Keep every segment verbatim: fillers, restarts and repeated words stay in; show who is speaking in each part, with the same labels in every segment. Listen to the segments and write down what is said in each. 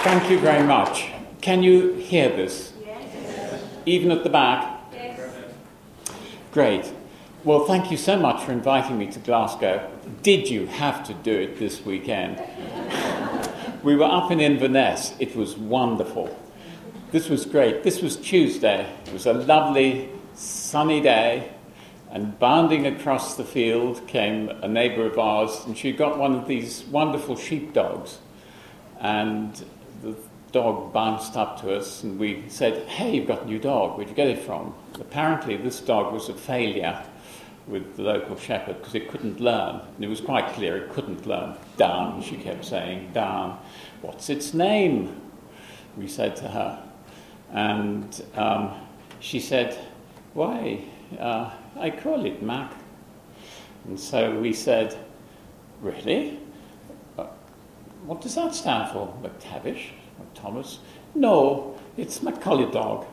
Speaker 1: Thank you very much. Can you hear this?
Speaker 2: Yes.
Speaker 1: Even at the back?
Speaker 2: Yes.
Speaker 1: Great. Well, thank you so much for inviting me to Glasgow. Did you have to do it this weekend? We were up in Inverness. It was wonderful. This was great. This was Tuesday. It was a lovely, sunny day, and bounding across the field came a neighbour of ours, and she got one of these wonderful sheepdogs. And the dog bounced up to us, and we said, "Hey, you've got a new dog. Where'd you get it from?" Apparently, this dog was a failure with the local shepherd because it couldn't learn. And it was quite clear it couldn't learn. "Down," she kept saying, "down." "What's its name?" we said to her. And um, she said, "Why, uh, I call it Mac." And so we said, "Really? Uh, what does that stand for? McTavish? Or Thomas?" "No, it's Macaulay dog."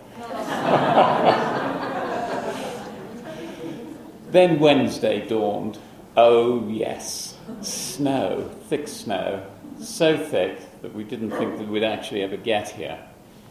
Speaker 1: Then Wednesday dawned. Oh yes, snow, thick snow, so thick that we didn't think that we'd actually ever get here.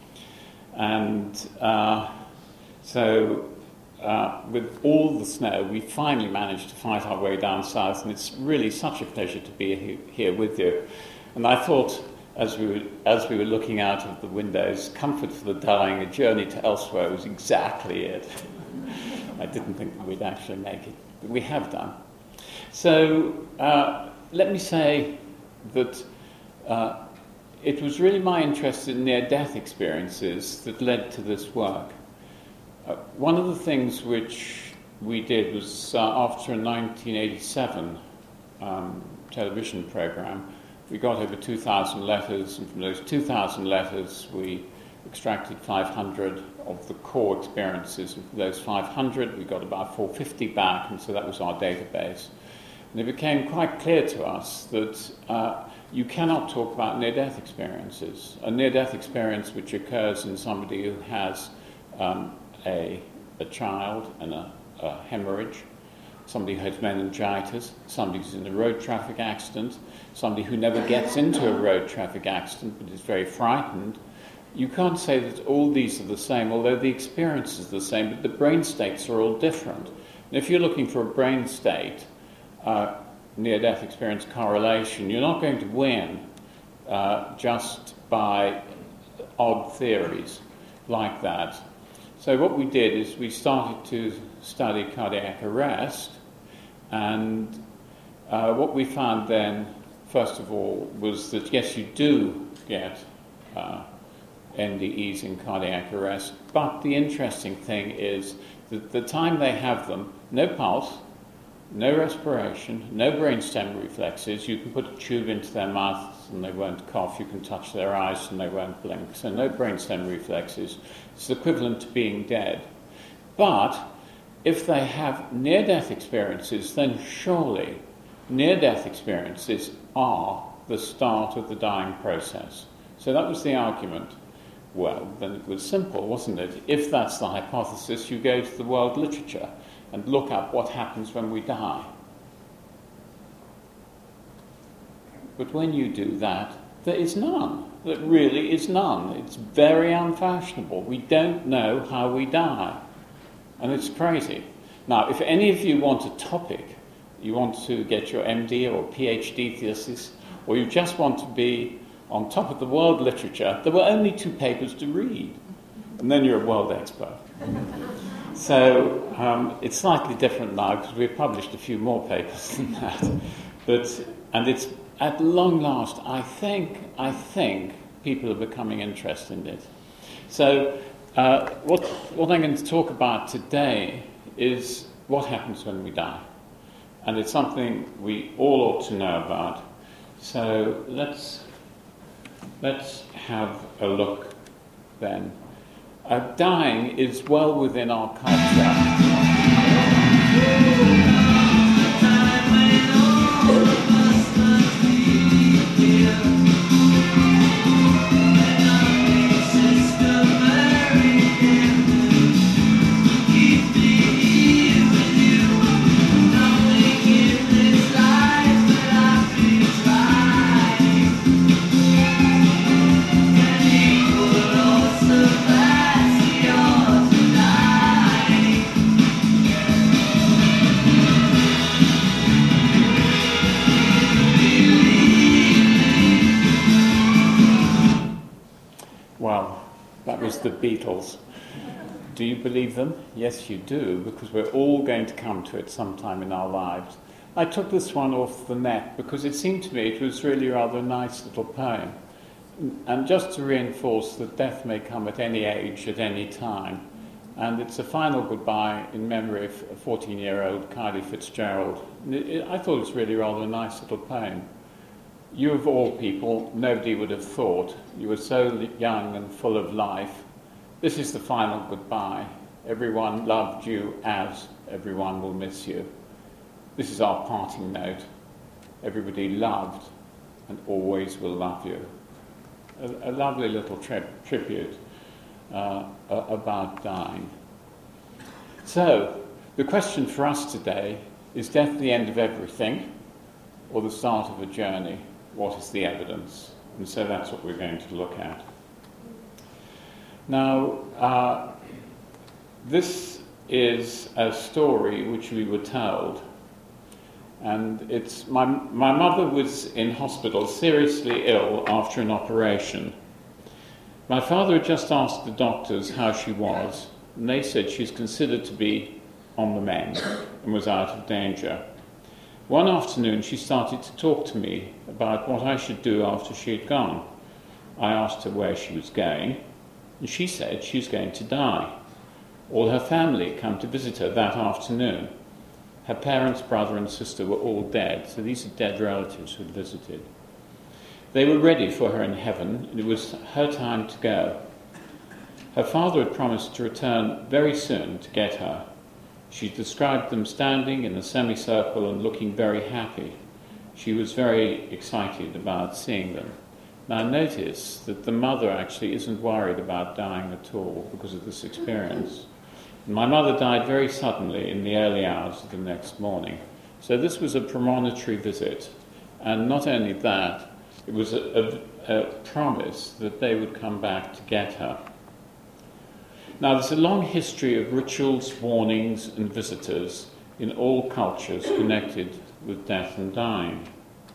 Speaker 1: And uh, so uh, with all the snow, we finally managed to fight our way down south, and it's really such a pleasure to be he- here with you. And I thought, as we were, as we were looking out of the windows, comfort for the dying, a journey to elsewhere was exactly it. I didn't think that we'd actually make it, but we have done. So uh, let me say that uh, it was really my interest in near-death experiences that led to this work. Uh, one of the things which we did was uh, after a nineteen eighty-seven um, television program, we got over two thousand letters, and from those two thousand letters we extracted five hundred of the core experiences. And for those five hundred, we got about four hundred fifty back, and so that was our database. And it became quite clear to us that uh, you cannot talk about near-death experiences. A near-death experience which occurs in somebody who has um, a, a child and a, a hemorrhage, somebody who has meningitis, somebody who's in a road traffic accident, somebody who never gets into a road traffic accident but is very frightened. You can't say that all these are the same, although the experience is the same, but the brain states are all different. And if you're looking for a brain state, uh, near-death experience correlation, you're not going to win uh, just by odd theories like that. So what we did is we started to study cardiac arrest, and uh, what we found then, first of all, was that yes, you do get uh, N D Es in cardiac arrest, but the interesting thing is that the time they have them, no pulse, no respiration, no brainstem reflexes. You can put a tube into their mouth and they won't cough. You can touch their eyes and they won't blink. So no brainstem reflexes. It's equivalent to being dead. But if they have near-death experiences, then surely near-death experiences are the start of the dying process. So that was the argument. Well, then it was simple, wasn't it? If that's the hypothesis, you go to the world literature and look up what happens when we die. But when you do that, there is none. There really is none. It's very unfashionable. We don't know how we die. And it's crazy. Now, if any of you want a topic, you want to get your M D or PhD thesis, or you just want to be on top of the world literature, there were only two papers to read. And then you're a world expert. So um, it's slightly different now because we've published a few more papers than that. But, and it's, at long last, I think, I think people are becoming interested in it. So uh, what, what I'm going to talk about today is what happens when we die. And it's something we all ought to know about. So let's, let's have a look then. Uh, dying is well within our culture. was the Beatles. Do you believe them? Yes, you do, because we're all going to come to it sometime in our lives. I took this one off the net because it seemed to me it was really rather a nice little poem. And just to reinforce that death may come at any age, at any time. And it's a final goodbye in memory of a fourteen-year-old Kylie Fitzgerald. It, it, I thought it was really rather a nice little poem. You of all people, nobody would have thought. You were so young and full of life. This is the final goodbye. Everyone loved you as everyone will miss you. This is our parting note. Everybody loved and always will love you. A, a lovely little tri- tribute uh, about dying. So, the question for us today, is death the end of everything or the start of a journey? What is the evidence? And so that's what we're going to look at. Now, uh, this is a story which we were told. And it's my, my mother was in hospital, seriously ill after an operation. My father had just asked the doctors how she was, and they said she's considered to be on the mend and was out of danger. One afternoon she started to talk to me about what I should do after she had gone. I asked her where she was going, and she said she was going to die. All her family had come to visit her that afternoon. Her parents, brother and sister were all dead, so these are dead relatives who had visited. They were ready for her in heaven, and it was her time to go. Her father had promised to return very soon to get her. She described them standing in a semicircle and looking very happy. She was very excited about seeing them. Now notice that the mother actually isn't worried about dying at all because of this experience. My mother died very suddenly in the early hours of the next morning. So this was a premonitory visit. And not only that, it was a, a, a promise that they would come back to get her. Now there's a long history of rituals, warnings and visitors in all cultures connected with death and dying.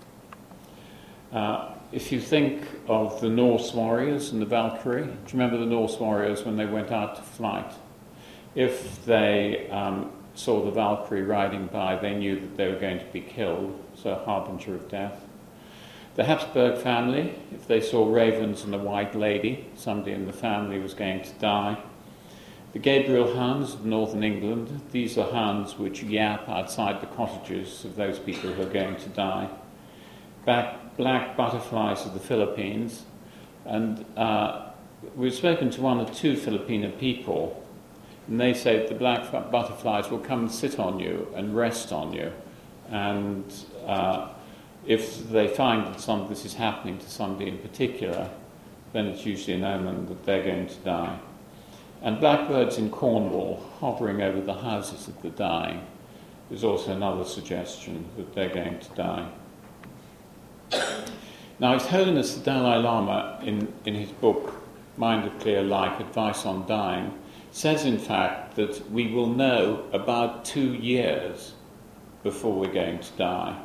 Speaker 1: Uh, if you think of the Norse warriors and the Valkyrie, do you remember the Norse warriors when they went out to flight? If they um, saw the Valkyrie riding by, they knew that they were going to be killed, so a harbinger of death. The Habsburg family, if they saw ravens and a white lady, somebody in the family was going to die. The Gabriel hounds of northern England, these are hounds which yap outside the cottages of those people who are going to die. Back, black butterflies of the Philippines, and uh, we've spoken to one or two Filipino people, and they say that the black butterflies will come and sit on you and rest on you. And uh, if they find that some, this is happening to somebody in particular, then it's usually an omen that they're going to die. And blackbirds in Cornwall hovering over the houses of the dying is also another suggestion that they're going to die. Now, His Holiness the Dalai Lama, in, in his book, Mind of Clear Light, Advice on Dying, says, in fact, that we will know about two years before we're going to die.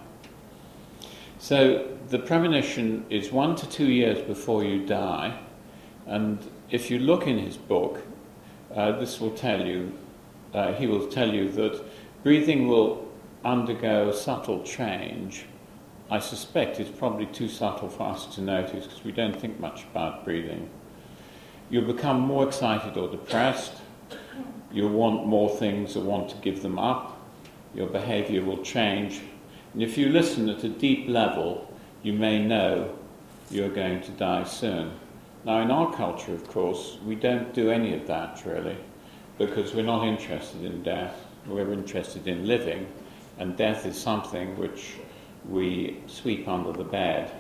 Speaker 1: So the premonition is one to two years before you die, and if you look in his book, uh, this will tell you, uh, he will tell you that breathing will undergo a subtle change. I suspect it's probably too subtle for us to notice because we don't think much about breathing. You'll become more excited or depressed. You'll want more things or want to give them up. Your behavior will change. And if you listen at a deep level, you may know you're going to die soon. Now, in our culture, of course, we don't do any of that, really, because we're not interested in death. We're interested in living, and death is something which we sweep under the bed.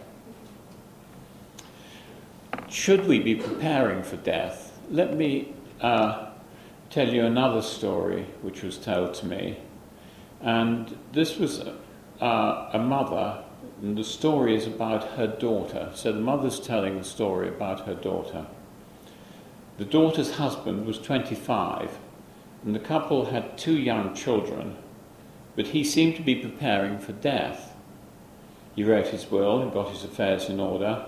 Speaker 1: Should we be preparing for death? Let me uh, tell you another story which was told to me. And this was uh, a mother, and the story is about her daughter. So the mother's telling the story about her daughter. The daughter's husband was twenty-five, and the couple had two young children, but he seemed to be preparing for death. He wrote his will and got his affairs in order,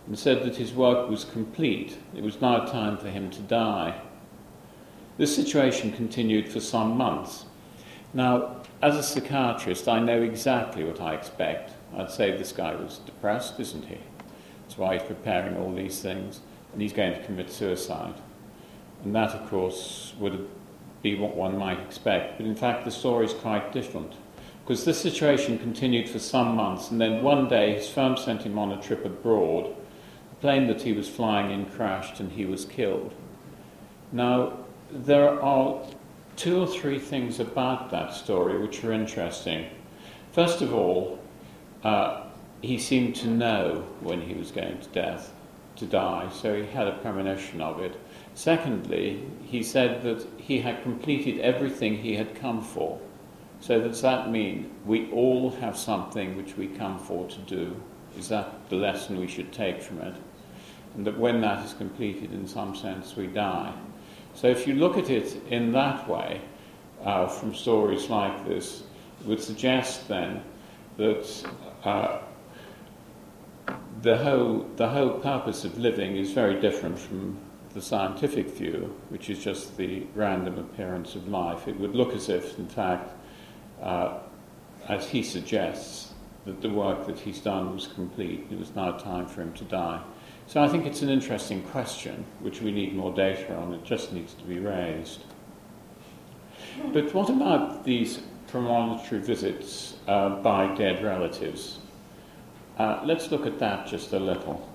Speaker 1: and said that his work was complete. It was now time for him to die. This situation continued for some months. Now, as a psychiatrist, I know exactly what I expect. I'd say this guy was depressed, isn't he? That's why he's preparing all these things, and he's going to commit suicide. And that, of course, would be what one might expect. But in fact, the story is quite different, because this situation continued for some months, and then one day his firm sent him on a trip abroad. The plane that he was flying in crashed, and he was killed. Now, there are two or three things about that story which are interesting. First of all, uh, he seemed to know when he was going to death, to die, so he had a premonition of it. Secondly, he said that he had completed everything he had come for. So does that mean we all have something which we come for to do? Is that the lesson we should take from it? And that when that is completed, in some sense, we die. So if you look at it in that way, uh, from stories like this, it would suggest then that uh, the whole the whole purpose of living is very different from the scientific view, which is just the random appearance of life. It would look as if, in fact, uh, as he suggests, that the work that he's done was complete. It was now time for him to die. So I think it's an interesting question, which we need more data on. It just needs to be raised. But what about these premonitory visits uh, by dead relatives? Uh, let's look at that just a little.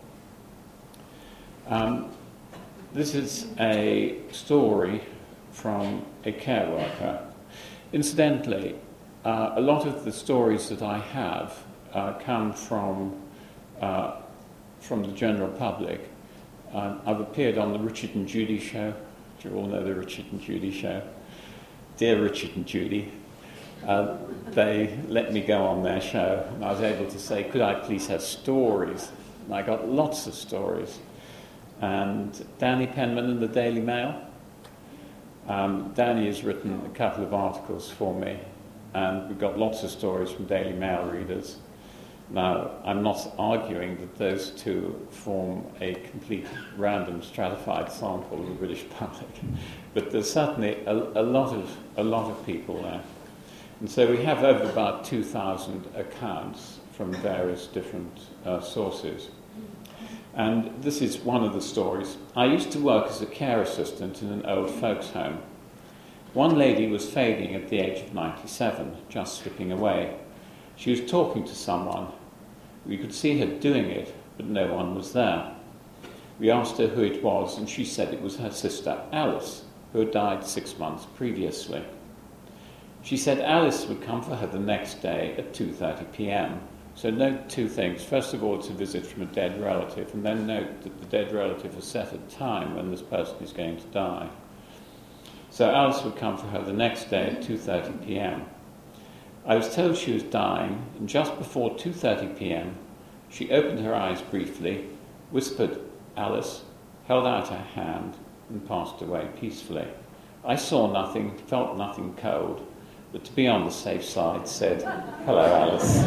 Speaker 1: Um, this is a story from a care worker. Incidentally, uh, a lot of the stories that I have uh, come from uh, from the general public. Um, I've appeared on the Richard and Judy show. Do you all know the Richard and Judy show? Dear Richard and Judy, uh, they let me go on their show, and I was able to say, could I please have stories? And I got lots of stories. And Danny Penman in the Daily Mail. Um, Danny has written a couple of articles for me, and we've got lots of stories from Daily Mail readers. Now, I'm not arguing that those two form a complete random stratified sample of the British public, but there's certainly a, a lot of a lot of people there. And so we have over about two thousand accounts from various different uh, sources. And this is one of the stories. I used to work as a care assistant in an old folks' home. One lady was fading at the age of ninety-seven, just slipping away. She was talking to someone. We could see her doing it, but no one was there. We asked her who it was, and she said it was her sister Alice, who had died six months previously. She said Alice would come for her the next day at two thirty p.m. So note two things. First of all, it's a visit from a dead relative, and then note that the dead relative has set a time when this person is going to die. So Alice would come for her the next day at two thirty p.m. I was told she was dying, and just before two thirty p.m, she opened her eyes briefly, whispered, "Alice," held out her hand, and passed away peacefully. I saw nothing, felt nothing cold, but to be on the safe side, said, "Hello, Alice."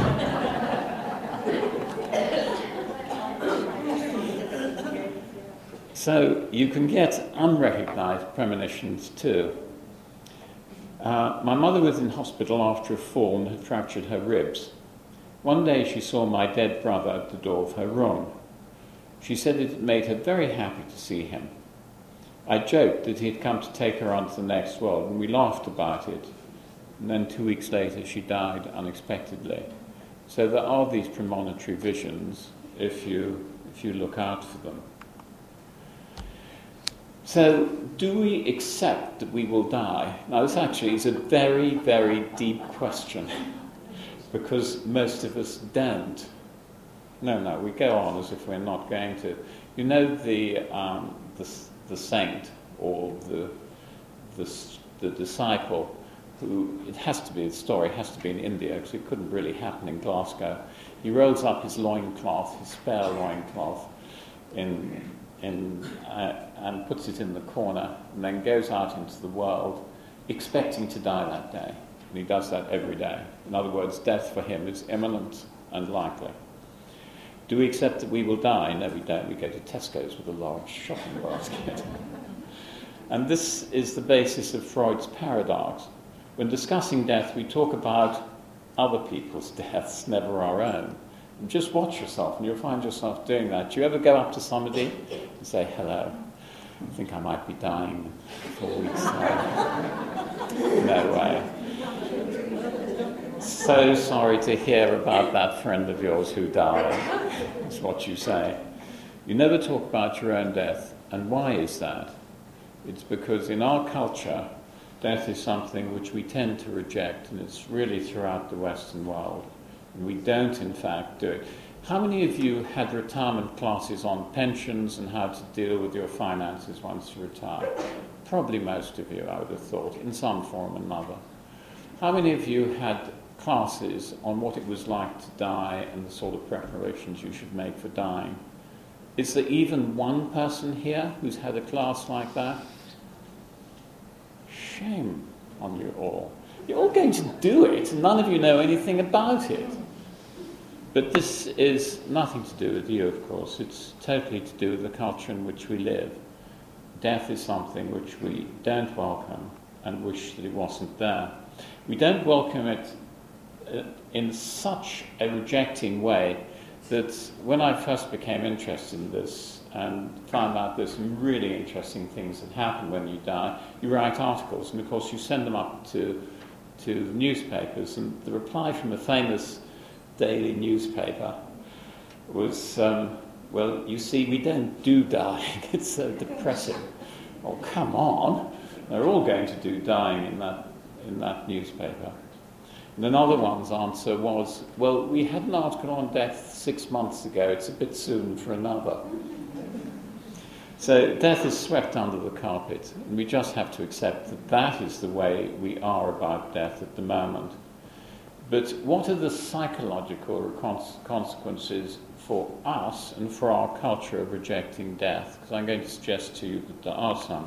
Speaker 1: So you can get unrecognised premonitions too. Uh, my mother was in hospital after a fall and had fractured her ribs. One day she saw my dead brother at the door of her room. She said it made her very happy to see him. I joked that he had come to take her on to the next world, and we laughed about it. And then two weeks later she died unexpectedly. So there are these premonitory visions if you, if you look out for them. So, do we accept that we will die? Now, this actually is a very, very deep question, because most of us don't. No, no, we go on as if we're not going to. You know the um, the, the saint or the, the the disciple who, it has to be, the story has to be in India, because it couldn't really happen in Glasgow. He rolls up his loincloth, his spare loincloth, in in uh, and puts it in the corner, and then goes out into the world expecting to die that day. And he does that every day. In other words, death for him is imminent and likely. Do we accept that we will die? No, we don't. We go to Tesco's with a large shopping basket. And this is the basis of Freud's paradox. When discussing death, we talk about other people's deaths, never our own. And just watch yourself, and you'll find yourself doing that. Do you ever go up to somebody and say, hello, I think I might be dying in four weeks' time? No way. So sorry to hear about that friend of yours who died. That's what you say. You never talk about your own death. And why is that? It's because in our culture, death is something which we tend to reject, and it's really throughout the Western world. And we don't, in fact, do it. How many of you had retirement classes on pensions and how to deal with your finances once you retire? Probably most of you, I would have thought, in some form or another. How many of you had classes on what it was like to die and the sort of preparations you should make for dying? Is there even one person here who's had a class like that? Shame on you all. You're all going to do it, and none of you know anything about it. But this is nothing to do with you, of course. It's totally to do with the culture in which we live. Death is something which we don't welcome and wish that it wasn't there. We don't welcome it in such a rejecting way that when I first became interested in this and found out there's some really interesting things that happen when you die, you write articles, and of course you send them up to, to the newspapers, and the reply from a famous daily newspaper was, um, well, you see, we don't do dying, it's so depressing. Oh, come on, they're all going to do dying in that, in that newspaper. And another one's answer was, well, we had an article on death six months ago, it's a bit soon for another. So death is swept under the carpet, and we just have to accept that that is the way we are about death at the moment. But what are the psychological consequences for us and for our culture of rejecting death? Because I'm going to suggest to you that there are some.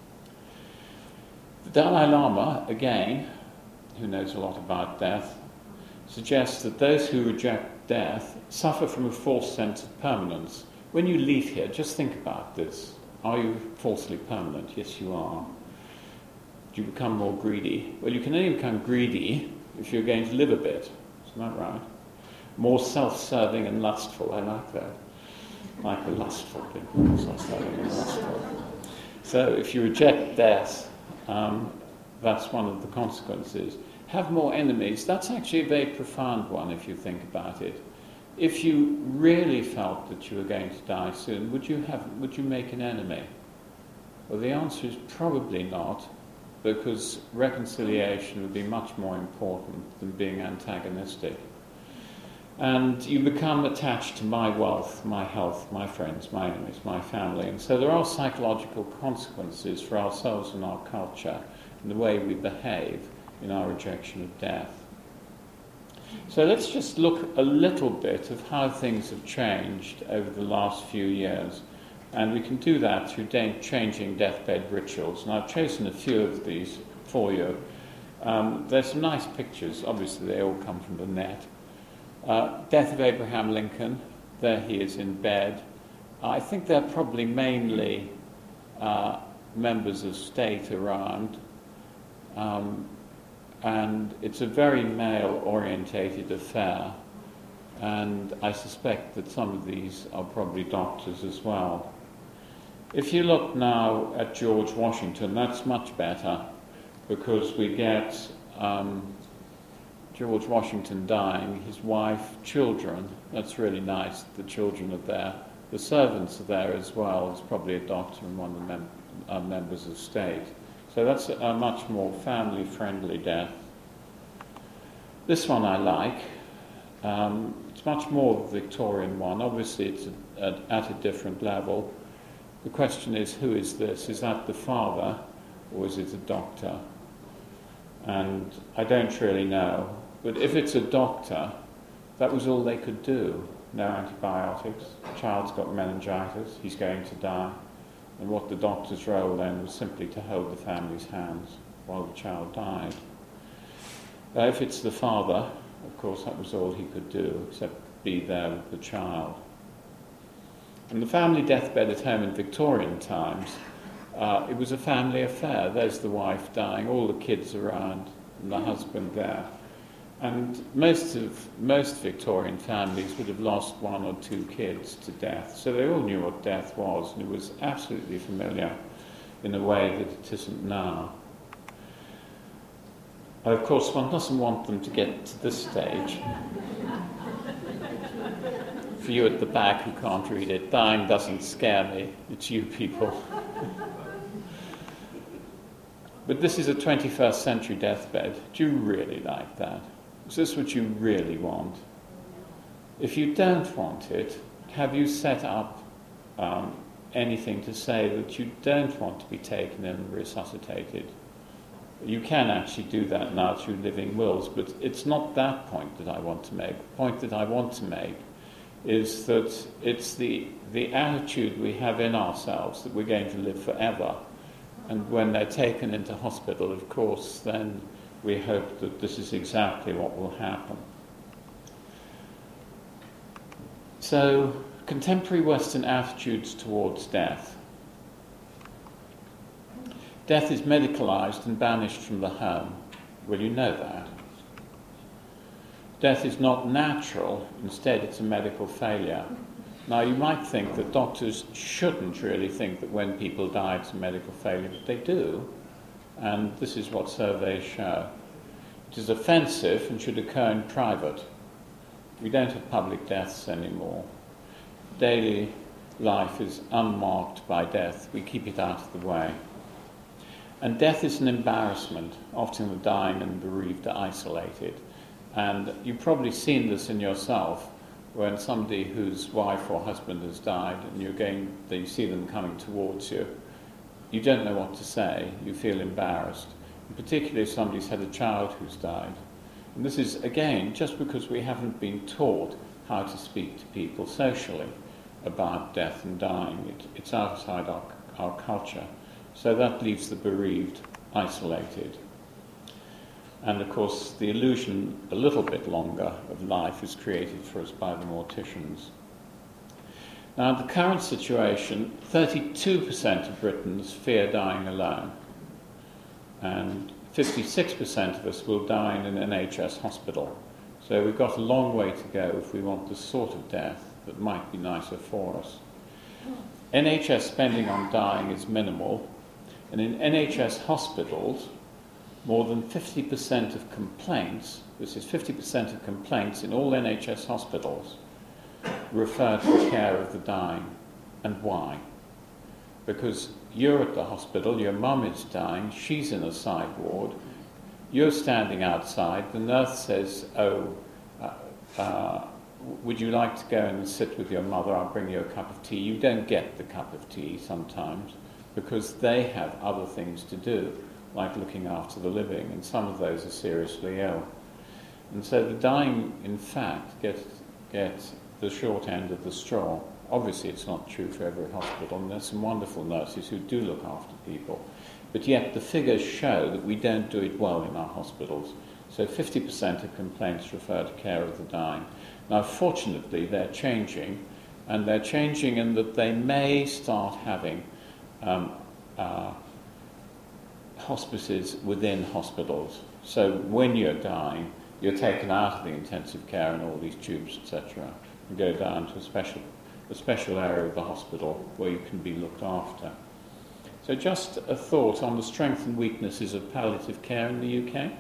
Speaker 1: The Dalai Lama, again, who knows a lot about death, suggests that those who reject death suffer from a false sense of permanence. When you leave here, just think about this. Are you falsely permanent? Yes, you are. Do you become more greedy? Well, you can only become greedy if you're going to live a bit. Isn't that right? More self-serving and lustful. I like that. Like a lustful thing. Self-serving and lustful. So if you reject death, um, that's one of the consequences. Have more enemies. That's actually a very profound one if you think about it. If you really felt that you were going to die soon, would you have, would you make an enemy? Well, the answer is probably not, because reconciliation would be much more important than being antagonistic. And you become attached to my wealth, my health, my friends, my enemies, my family. And so there are psychological consequences for ourselves and our culture and the way we behave in our rejection of death. So let's just look a little bit of how things have changed over the last few years. And we can do that through de- changing deathbed rituals. And I've chosen a few of these for you. Um, there's some nice pictures. Obviously, they all come from the net. Uh, death of Abraham Lincoln. There he is in bed. Uh, I think they're probably mainly uh, members of state around. Um, and it's a very male-orientated affair. And I suspect that some of these are probably doctors as well. If you look now at George Washington, that's much better, because we get um, George Washington dying, his wife, children. That's really nice, the children are there. The servants are there as well. There's probably a doctor and one of the mem- uh, members of state. So that's a, a much more family-friendly death. This one I like. Um, it's much more the Victorian one. Obviously, it's a, at, at a different level. The question is, who is this? Is that the father, or is it a doctor? And I don't really know. But if it's a doctor, that was all they could do. No antibiotics. The child's got meningitis. He's going to die. And what the doctor's role then was simply to hold the family's hands while the child died. Uh, if it's the father, of course, that was all he could do, except be there with the child. And the family deathbed at home in Victorian times, uh, it was a family affair. There's the wife dying, all the kids around, and the husband there. And most of most Victorian families would have lost one or two kids to death, so they all knew what death was, and it was absolutely familiar in a way that it isn't now. And of course, one doesn't want them to get to this stage. For you at the back who can't read it, dying doesn't scare me, it's you people. But this is a twenty-first century deathbed. Do you really like that? Is this what you really want? If you don't want it, have you set up um, anything to say that you don't want to be taken in and resuscitated? You can actually do that now through living wills, but it's not that point that I want to make. The point that I want to make is that it's the, the attitude we have in ourselves that we're going to live forever. And when they're taken into hospital, of course, then we hope that this is exactly what will happen. So, contemporary Western attitudes towards death. Death is medicalized and banished from the home. Well, you know that. Death is not natural, instead it's a medical failure. Now, you might think that doctors shouldn't really think that when people die it's a medical failure, but they do. And this is what surveys show. It is offensive and should occur in private. We don't have public deaths anymore. Daily life is unmarked by death. We keep it out of the way. And death is an embarrassment. Often the dying and bereaved are isolated. And you've probably seen this in yourself when somebody whose wife or husband has died and you're going, you see them coming towards you. You don't know what to say, you feel embarrassed, and particularly if somebody's had a child who's died. And this is, again, just because we haven't been taught how to speak to people socially about death and dying. It, it's outside our, our culture. So that leaves the bereaved isolated. And of course, the illusion, a little bit longer, of life is created for us by the morticians. Now, in the current situation, thirty-two percent of Britons fear dying alone, and fifty-six percent of us will die in an N H S hospital. So we've got a long way to go if we want the sort of death that might be nicer for us. N H S spending on dying is minimal, and in N H S hospitals, more than fifty percent of complaints, this is fifty percent of complaints in all N H S hospitals, refer to the care of the dying. And why? Because you're at the hospital, your mum is dying, she's in a side ward, you're standing outside, the nurse says, oh, uh, uh, would you like to go and sit with your mother? I'll bring you a cup of tea. You don't get the cup of tea sometimes because they have other things to do, like looking after the living, and some of those are seriously ill. And so the dying, in fact, get, get the short end of the straw. Obviously, it's not true for every hospital, and there's some wonderful nurses who do look after people. But yet the figures show that we don't do it well in our hospitals. So fifty percent of complaints refer to care of the dying. Now, fortunately, they're changing, and they're changing in that they may start having um, uh, hospices within hospitals. So when you're dying, you're taken out of the intensive care and all these tubes, et cetera, and go down to a special, a special area of the hospital where you can be looked after. So just a thought on the strengths and weaknesses of palliative care in the U K.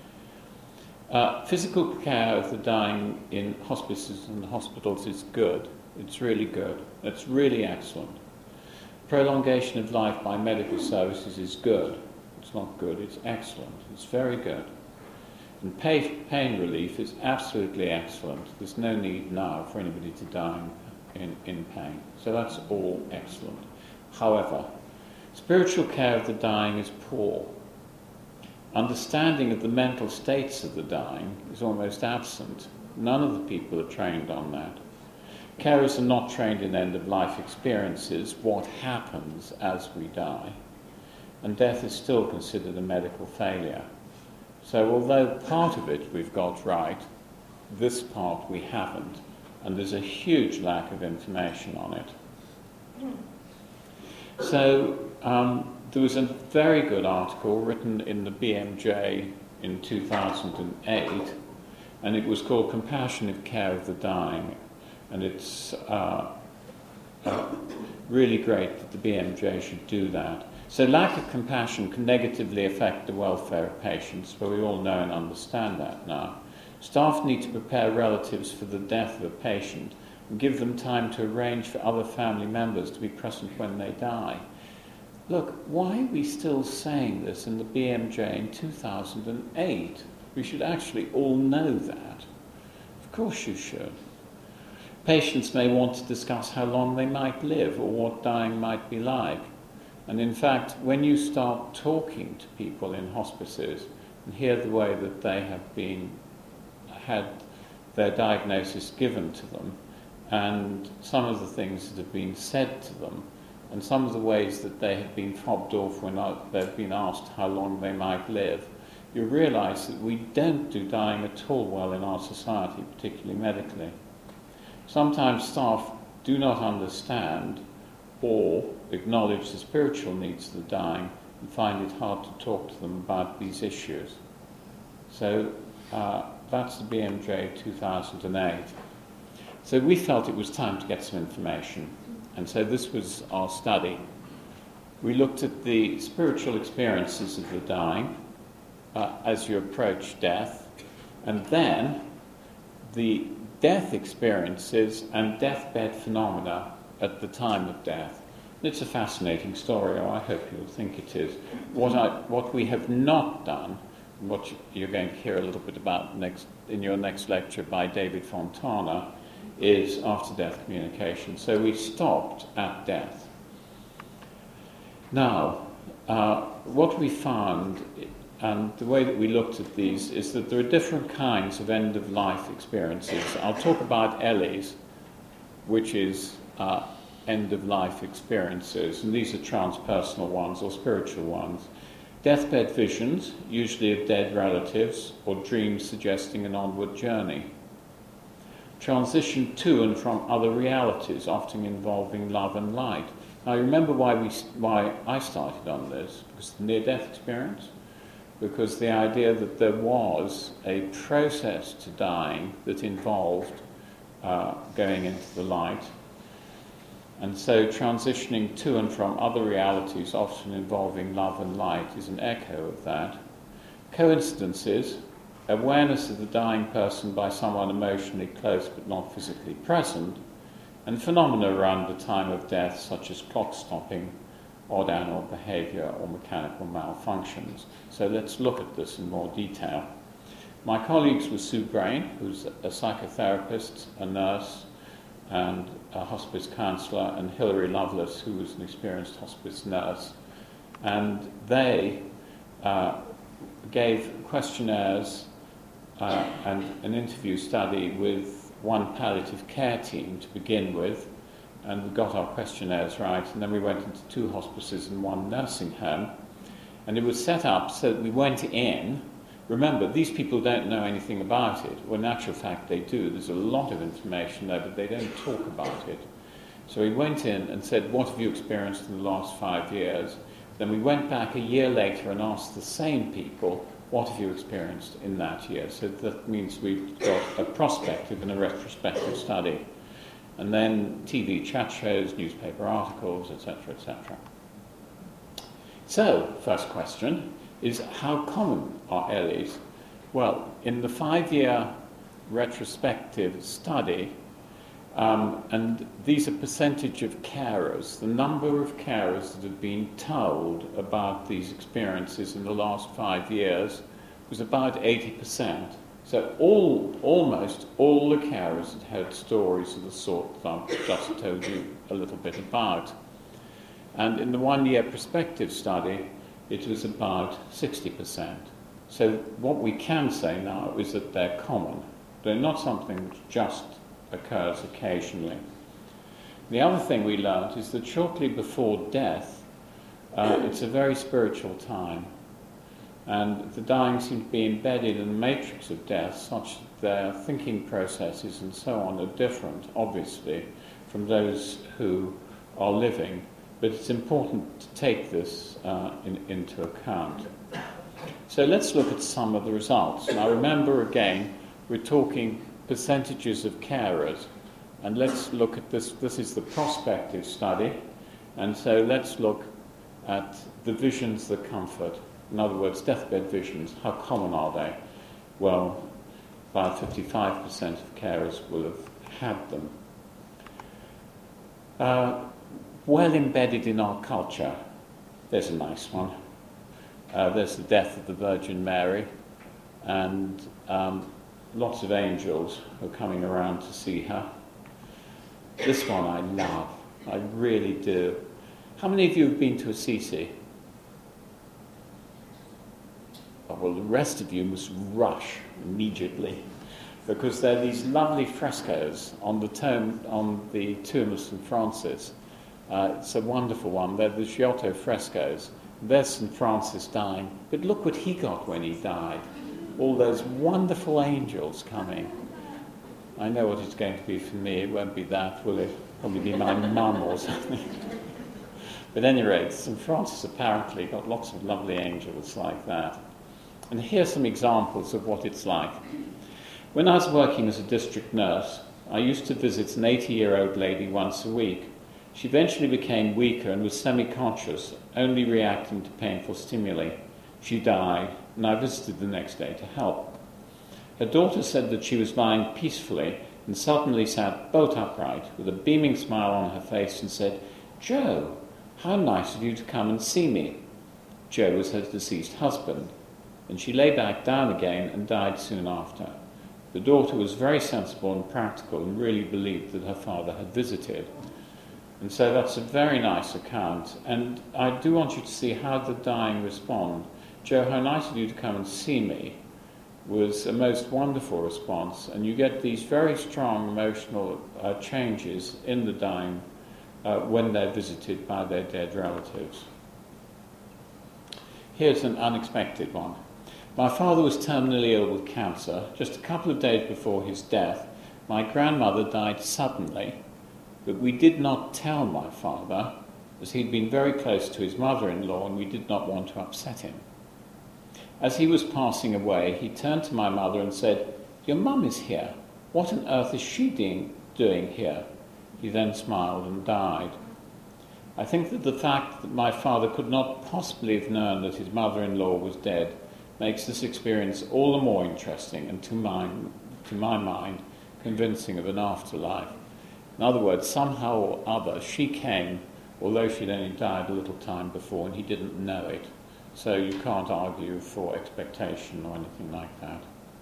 Speaker 1: Uh, physical care of the dying in hospices and hospitals is good. It's really good. It's really excellent. Prolongation of life by medical services is good. It's not good, it's excellent. It's very good. And pay, pain relief is absolutely excellent. There's no need now for anybody to die in, in pain. So that's all excellent. However, spiritual care of the dying is poor. Understanding of the mental states of the dying is almost absent. None of the people are trained on that. Carers are not trained in end-of-life experiences, what happens as we die. And death is still considered a medical failure. So although part of it we've got right, this part we haven't. and there's a huge lack of information on it. So um, there was a very good article written in the B M J in two thousand eight, and it was called Compassionate Care of the Dying, and it's uh, uh, really great that the B M J should do that. So lack of compassion can negatively affect the welfare of patients, but we all know and understand that now. Staff need to prepare relatives for the death of a patient and give them time to arrange for other family members to be present when they die. Look, why are we still saying this in the B M J in two thousand eight? We should actually all know that. Of course you should. Patients may want to discuss how long they might live or what dying might be like. And in fact, when you start talking to people in hospices and hear the way that they have been had their diagnosis given to them, and some of the things that have been said to them, and some of the ways that they have been fobbed off when they've been asked how long they might live, you realise that we don't do dying at all well in our society, particularly medically. Sometimes staff do not understand or acknowledge the spiritual needs of the dying and find it hard to talk to them about these issues. So uh, that's the B M J two thousand eight. So we felt it was time to get some information, and so this was our study. We looked at the spiritual experiences of the dying uh, as you approach death, and then the death experiences and deathbed phenomena at the time of death. It's a fascinating story, or I hope you'll think it is. What, I, what we have not done, and what you're going to hear a little bit about next in your next lecture by David Fontana, is after-death communication. So we stopped at death. Now, uh, what we found, and the way that we looked at these, is that there are different kinds of end-of-life experiences. I'll talk about E L Is, which is uh, end-of-life experiences, and these are transpersonal ones or spiritual ones. Deathbed visions, usually of dead relatives, or dreams suggesting an onward journey. Transition to and from other realities, often involving love and light. Now, you remember why we why I started on this? Because the near-death experience, because the idea that there was a process to dying that involved uh, going into the light. And so transitioning to and from other realities, often involving love and light, is an echo of that. Coincidences, awareness of the dying person by someone emotionally close but not physically present, and phenomena around the time of death, such as clock stopping, odd animal behaviour, or mechanical malfunctions. So let's look at this in more detail. My colleagues were Sue Brain, who's a psychotherapist, a nurse, and a hospice counsellor, and Hilary Lovelace, who was an experienced hospice nurse. And they uh, gave questionnaires uh, and an interview study with one palliative care team to begin with, and we got our questionnaires right, and then we went into two hospices and one nursing home. And it was set up so that we went in. Remember, these people don't know anything about it. Well, in actual fact, they do. There's a lot of information there, but they don't talk about it. So we went in and said, what have you experienced in the last five years? Then we went back a year later and asked the same people, what have you experienced in that year? So that means we've got a prospective and a retrospective study. And then T V chat shows, newspaper articles, et cetera, et cetera. So, first question is, how common are E L Is? Well, in the five-year retrospective study, um, and these are percentage of carers, the number of carers that have been told about these experiences in the last five years was about eighty percent. So all, almost all the carers had heard stories of the sort that I've just told you a little bit about. And in the one-year prospective study, it was about sixty percent. So what we can say now is that they're common. They're not something that just occurs occasionally. The other thing we learned is that shortly before death, uh, it's a very spiritual time. And the dying seem to be embedded in the matrix of death, such that their thinking processes and so on are different, obviously, from those who are living. But it's important to take this uh, in, into account. So let's look at some of the results. Now remember again, we're talking percentages of carers. And let's look at this. This is the prospective study. And so let's look at the visions that comfort. In other words, deathbed visions. How common are they? Well, about fifty-five percent of carers will have had them. Uh, well embedded in our culture. There's a nice one. Uh, there's the death of the Virgin Mary, and um, lots of angels are coming around to see her. This one I love. I really do. How many of you have been to Assisi? Oh, well, the rest of you must rush immediately, because there are these lovely frescoes on the tomb, on the tomb of Saint Francis. Uh, it's a wonderful one. They're the Giotto frescoes. There's Saint Francis dying, but look what he got when he died. All those wonderful angels coming. I know what it's going to be for me. It won't be that, will it? Probably be my mum or something. But at any rate, Saint Francis apparently got lots of lovely angels like that. And here's some examples of what it's like. When I was working as a district nurse, I used to visit an eighty-year-old lady once a week. She eventually became weaker and was semi-conscious, only reacting to painful stimuli. She died, and I visited the next day to help. Her daughter said that she was lying peacefully and suddenly sat bolt upright with a beaming smile on her face and said, "Joe, how nice of you to come and see me." Joe was her deceased husband, and she lay back down again and died soon after. The daughter was very sensible and practical and really believed that her father had visited. And so that's a very nice account. And I do want you to see how the dying respond. "Joe, how nice of you to come and see me," was a most wonderful response. And you get these very strong emotional uh, changes in the dying uh, when they're visited by their dead relatives. Here's an unexpected one. My father was terminally ill with cancer. Just a couple of days before his death, my grandmother died suddenly. But we did not tell my father, as he'd been very close to his mother-in-law and we did not want to upset him. As he was passing away, he turned to my mother and said, "Your mum is here. What on earth is she doing, doing here?" He then smiled and died. I think that the fact that my father could not possibly have known that his mother-in-law was dead makes this experience all the more interesting and, to my, to my mind, convincing of an afterlife. In other words, somehow or other, she came, although she'd only died a little time before, and he didn't know it. So you can't argue for expectation or anything like that.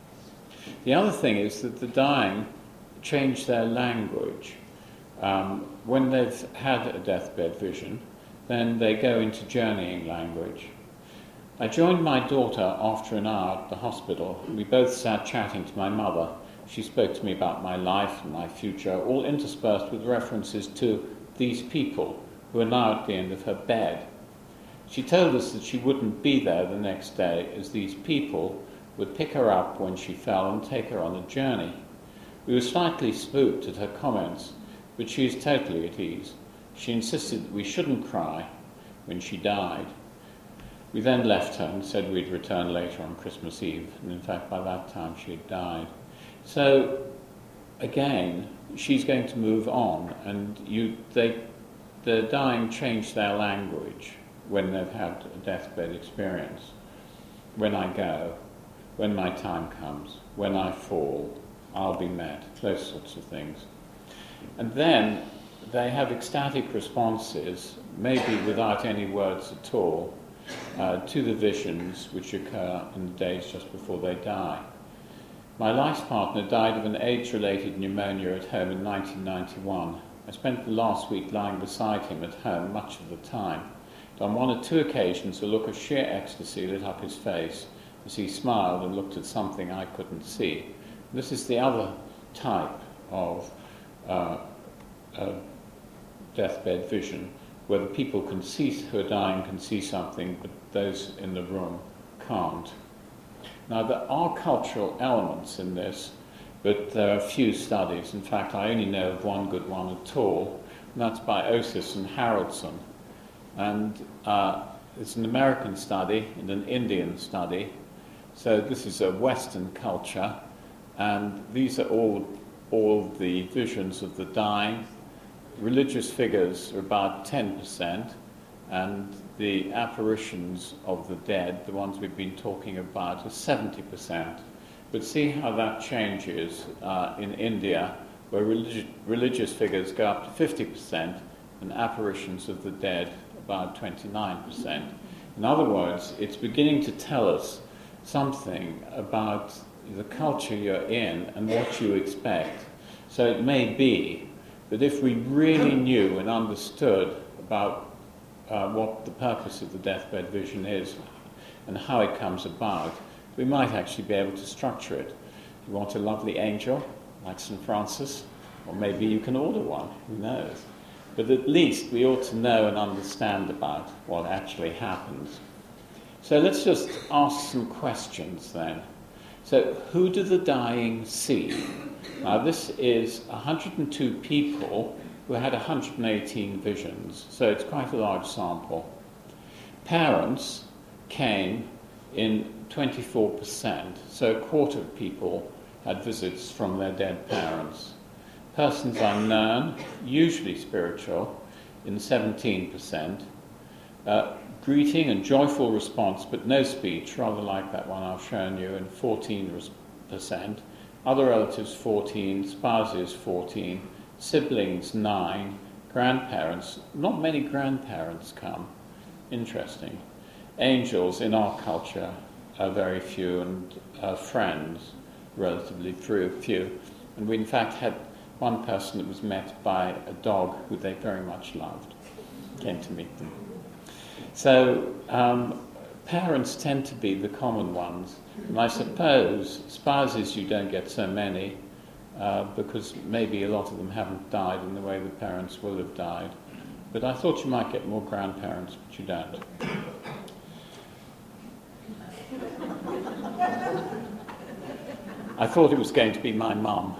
Speaker 1: The other thing is that the dying change their language. Um, when they've had a deathbed vision, then they go into journeying language. I joined my daughter after an hour at the hospital, and we both sat chatting to my mother. She spoke to me about my life and my future, all interspersed with references to these people who are now at the end of her bed. She told us that she wouldn't be there the next day, as these people would pick her up when she fell and take her on a journey. We were slightly spooked at her comments, but she is totally at ease. She insisted that we shouldn't cry when she died. We then left her and said we'd return later on Christmas Eve, and in fact by that time she had died. So, again, she's going to move on, and you, they, the dying change their language when they've had a deathbed experience. When I go, when my time comes, when I fall, I'll be met, those sorts of things. And then they have ecstatic responses, maybe without any words at all, uh, to the visions which occur in the days just before they die. My life partner died of an AIDS-related pneumonia at home in nineteen ninety-one. I spent the last week lying beside him at home much of the time. But on one or two occasions, a look of sheer ecstasy lit up his face as he smiled and looked at something I couldn't see. This is the other type of uh, uh, deathbed vision, where the people can see, who are dying can see something, but those in the room can't. Now, there are cultural elements in this, but there are few studies. In fact, I only know of one good one at all, and that's by Osis and Haraldson. And uh, it's an American study and an Indian study. So this is a Western culture, and these are all, all the visions of the dying. Religious figures are about ten percent, and the apparitions of the dead, the ones we've been talking about, are seventy percent. But see how that changes uh, in India, where religi- religious figures go up to fifty percent, and apparitions of the dead about twenty-nine percent. In other words, it's beginning to tell us something about the culture you're in and what you expect. So it may be that if we really knew and understood about uh, what the purpose of the deathbed vision is and how it comes about, we might actually be able to structure it. You want a lovely angel, like Saint Francis, or maybe you can order one, who knows. But at least we ought to know and understand about what actually happens. So let's just ask some questions then. So who do the dying see? Now this is one hundred two people who had one hundred eighteen visions, so it's quite a large sample. Parents came in twenty-four percent, so a quarter of people had visits from their dead parents. Persons unknown, usually spiritual, in seventeen percent. Uh, greeting and joyful response, but no speech, rather like that one I've shown you, in fourteen percent. Other relatives, fourteen. Spouses, fourteen. Siblings, nine. Grandparents, not many grandparents come. Interesting. Angels, in our culture, are very few, and uh, friends, relatively few. And we, in fact, had one person that was met by a dog who they very much loved, came to meet them. So um, parents tend to be the common ones. And I suppose spouses you don't get so many uh, because maybe a lot of them haven't died in the way the parents will have died. But I thought you might get more grandparents, but you don't. I thought it was going to be my mum.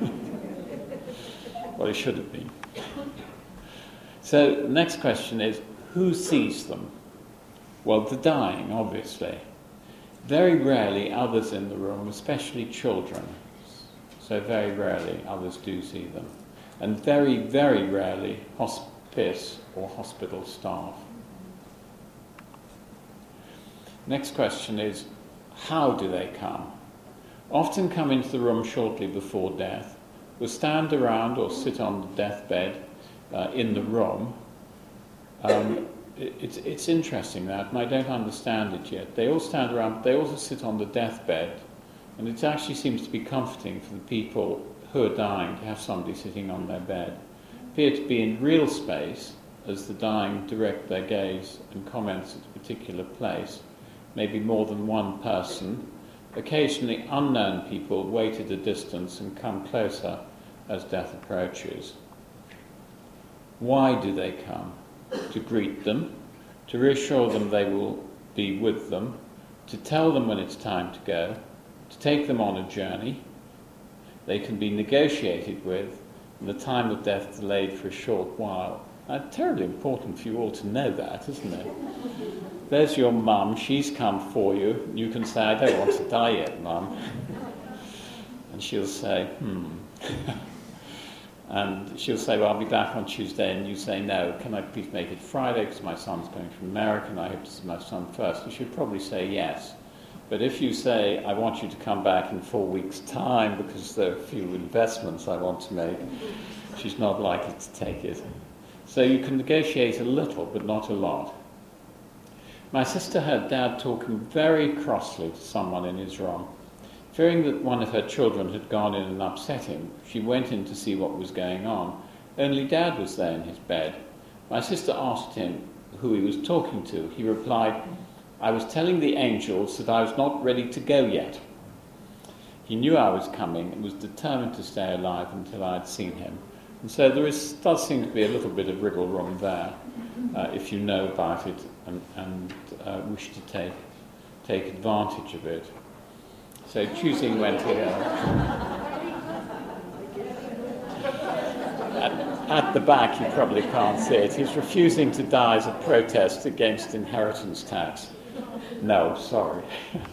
Speaker 1: Well, it should have been. So the next question is, who sees them? Well, the dying, obviously. Very rarely others in the room, especially children. So very rarely others do see them. And very, very rarely hospice or hospital staff. Next question is, how do they come? Often come into the room shortly before death, will stand around or sit on the deathbed uh, in the room. Um, it, it's, it's interesting that, and I don't understand it yet. They all stand around, but they also sit on the deathbed, and it actually seems to be comforting for the people who are dying to have somebody sitting on their bed. Appear to be in real space as the dying direct their gaze and comments at a particular place, maybe more than one person. Occasionally unknown people wait at a distance and come closer as death approaches. Why do they come? To greet them, to reassure them they will be with them, to tell them when it's time to go, to take them on a journey. They can be negotiated with, and the time of death delayed for a short while. Uh, terribly important for you all to know that, isn't it? There's your mum, she's come for you. You can say, I don't want to die yet, mum. And she'll say, hmm. And she'll say, well, I'll be back on Tuesday. And you say, no, can I please make it Friday because my son's going from America and I hope to see my son first. You should probably say yes. But if you say, I want you to come back in four weeks' time because there are a few investments I want to make, she's not likely to take it. So you can negotiate a little, but not a lot. My sister heard Dad talking very crossly to someone in his room. Fearing that one of her children had gone in and upset him, she went in to see what was going on. Only Dad was there in his bed. My sister asked him who he was talking to. He replied, I was telling the angels that I was not ready to go yet. He knew I was coming and was determined to stay alive until I had seen him. And so there is, does seem to be a little bit of wriggle room there, uh, if you know about it and, and uh, wish to take take advantage of it. So choosing when to go. At, at the back, you probably can't see it. He's refusing to die as a protest against inheritance tax. No, sorry.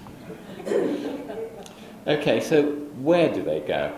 Speaker 1: Okay, so where do they go?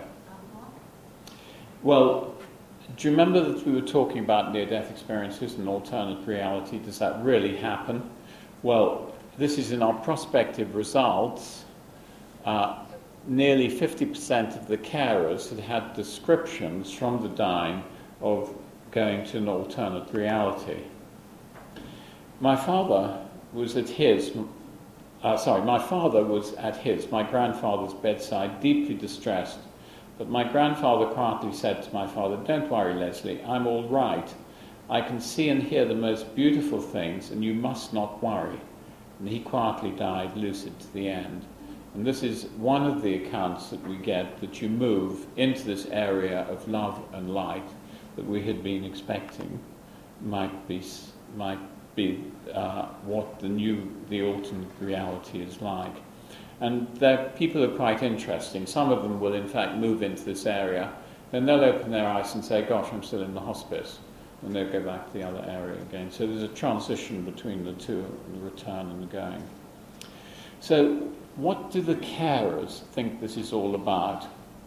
Speaker 1: Well, do you remember that we were talking about near-death experiences and alternate reality? Does that really happen? Well, this is in our prospective results. Uh, nearly fifty percent of the carers had had descriptions from the dying of going to an alternate reality. My father was at his, uh, sorry, my father was at his, my grandfather's bedside, deeply distressed. But my grandfather quietly said to my father, "Don't worry, Leslie, I'm all right. I can see and hear the most beautiful things, and you must not worry." And he quietly died, lucid to the end. And this is one of the accounts that we get, that you move into this area of love and light that we had been expecting might be might be uh, what the new, the alternate reality is like. And there, people are quite interesting. Some of them will in fact move into this area, then they'll open their eyes and say, "Gosh, I'm still in the hospice," and they'll go back to the other area again. So there's a transition between the two, the return and the going. So what do the carers think this is all about?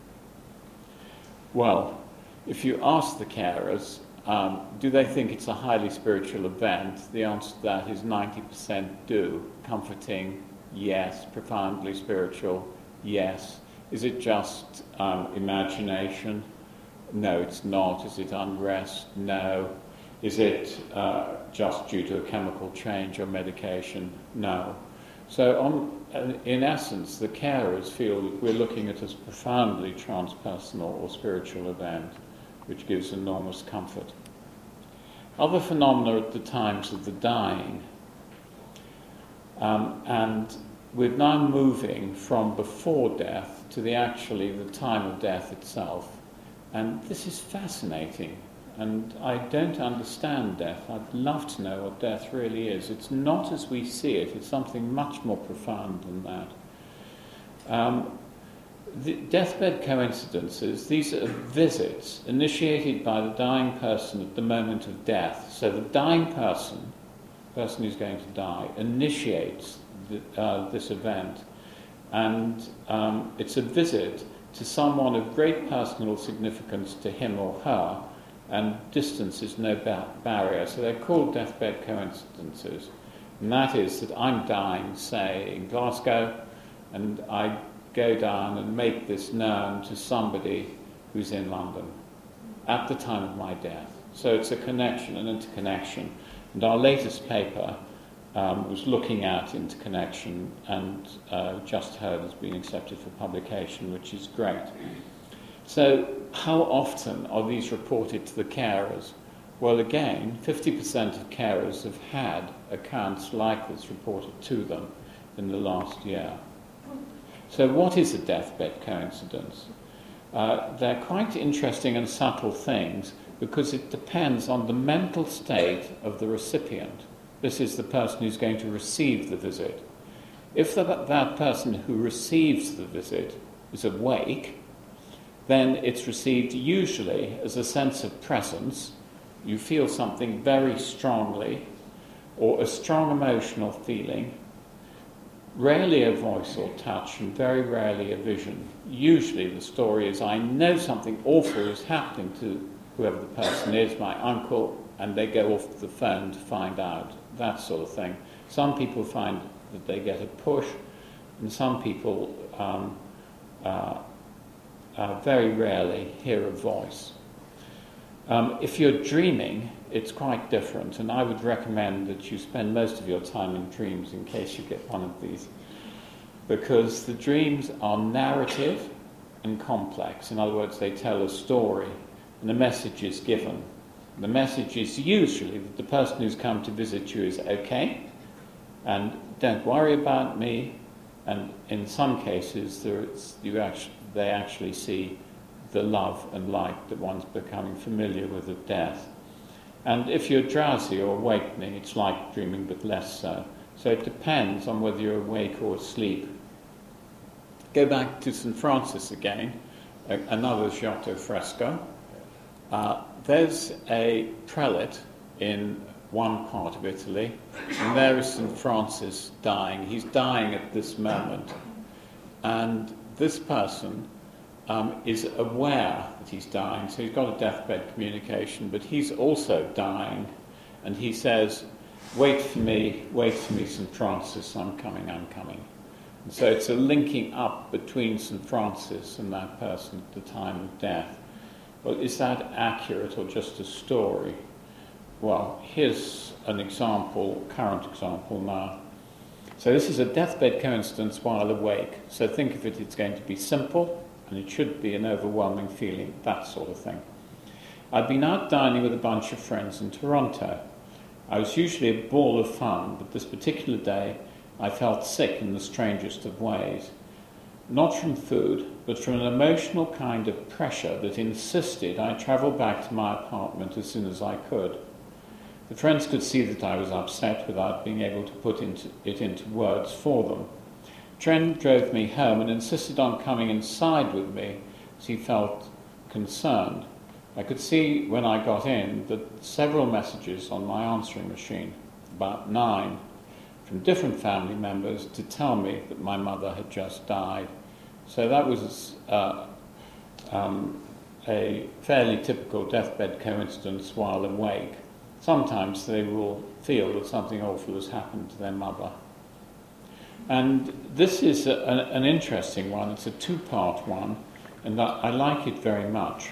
Speaker 1: Well, if you ask the carers, um, do they think it's a highly spiritual event? The answer to that is ninety percent do. Comforting, yes. Profoundly spiritual, yes. Is it just um, imagination? No, it's not. Is it unrest? No. Is it uh, just due to a chemical change or medication? No. So on, in essence, the carers feel that we're looking at a profoundly transpersonal or spiritual event, which gives enormous comfort. Other phenomena at the times of the dying, um, and we're now moving from before death to the actually the time of death itself. And this is fascinating. And I don't understand death. I'd love to know what death really is. It's not as we see it. It's something much more profound than that. Um, the deathbed coincidences, these are visits initiated by the dying person at the moment of death. So the dying person, the person who's going to die, initiates the, uh, this event. And um, it's a visit to someone of great personal significance to him or her, and distance is no ba- barrier. So they're called deathbed coincidences. And that is that I'm dying, say, in Glasgow, and I go down and make this known to somebody who's in London at the time of my death. So it's a connection, an interconnection. And our latest paper um, was looking at interconnection, and uh, just heard has been accepted for publication, which is great. So how often are these reported to the carers? Well, again, fifty percent of carers have had accounts like this reported to them in the last year. So what is a deathbed coincidence? Uh, they're quite interesting and subtle things because it depends on the mental state of the recipient. This is the person who's going to receive the visit. If the, that person who receives the visit is awake, then it's received usually as a sense of presence. You feel something very strongly, or a strong emotional feeling, rarely a voice or touch, and very rarely a vision. Usually the story is, I know something awful is happening to whoever the person is, my uncle, and they go off the phone to find out, that sort of thing. Some people find that they get a push, and some people um, uh, uh, very rarely hear a voice. Um, if you're dreaming, it's quite different, and I would recommend that you spend most of your time in dreams in case you get one of these, because the dreams are narrative and complex. In other words, they tell a story, and a message is given. The message is usually that the person who's come to visit you is okay, and don't worry about me, and in some cases there's, you actually, they actually see the love and light that one's becoming familiar with at death. And if you're drowsy or awakening, it's like dreaming but less so. So it depends on whether you're awake or asleep. Go back to Saint Francis again, a, another Giotto fresco. Uh, there's a prelate in one part of Italy, and there is Saint Francis dying. He's dying at this moment. And this person um, is aware that he's dying, so he's got a deathbed communication, but he's also dying, and he says, "Wait for me, wait for me, Saint Francis, I'm coming, I'm coming." And so it's a linking up between Saint Francis and that person at the time of death. Well, is that accurate or just a story? Well, here's an example, current example now. So this is a deathbed coincidence while awake. So think of it, it's going to be simple, and it should be an overwhelming feeling, that sort of thing. I'd been out dining with a bunch of friends in Toronto. I was usually a ball of fun, but this particular day I felt sick in the strangest of ways. Not from food, but from an emotional kind of pressure that insisted I travel back to my apartment as soon as I could. The friends could see that I was upset without being able to put into, it into words for them. Trent drove me home and insisted on coming inside with me as he felt concerned. I could see when I got in that several messages on my answering machine, about nine, from different family members to tell me that my mother had just died. So that was uh, um, a fairly typical deathbed coincidence while awake. Sometimes they will feel that something awful has happened to their mother. And this is a, an, an interesting one. It's a two-part one, and I, I like it very much.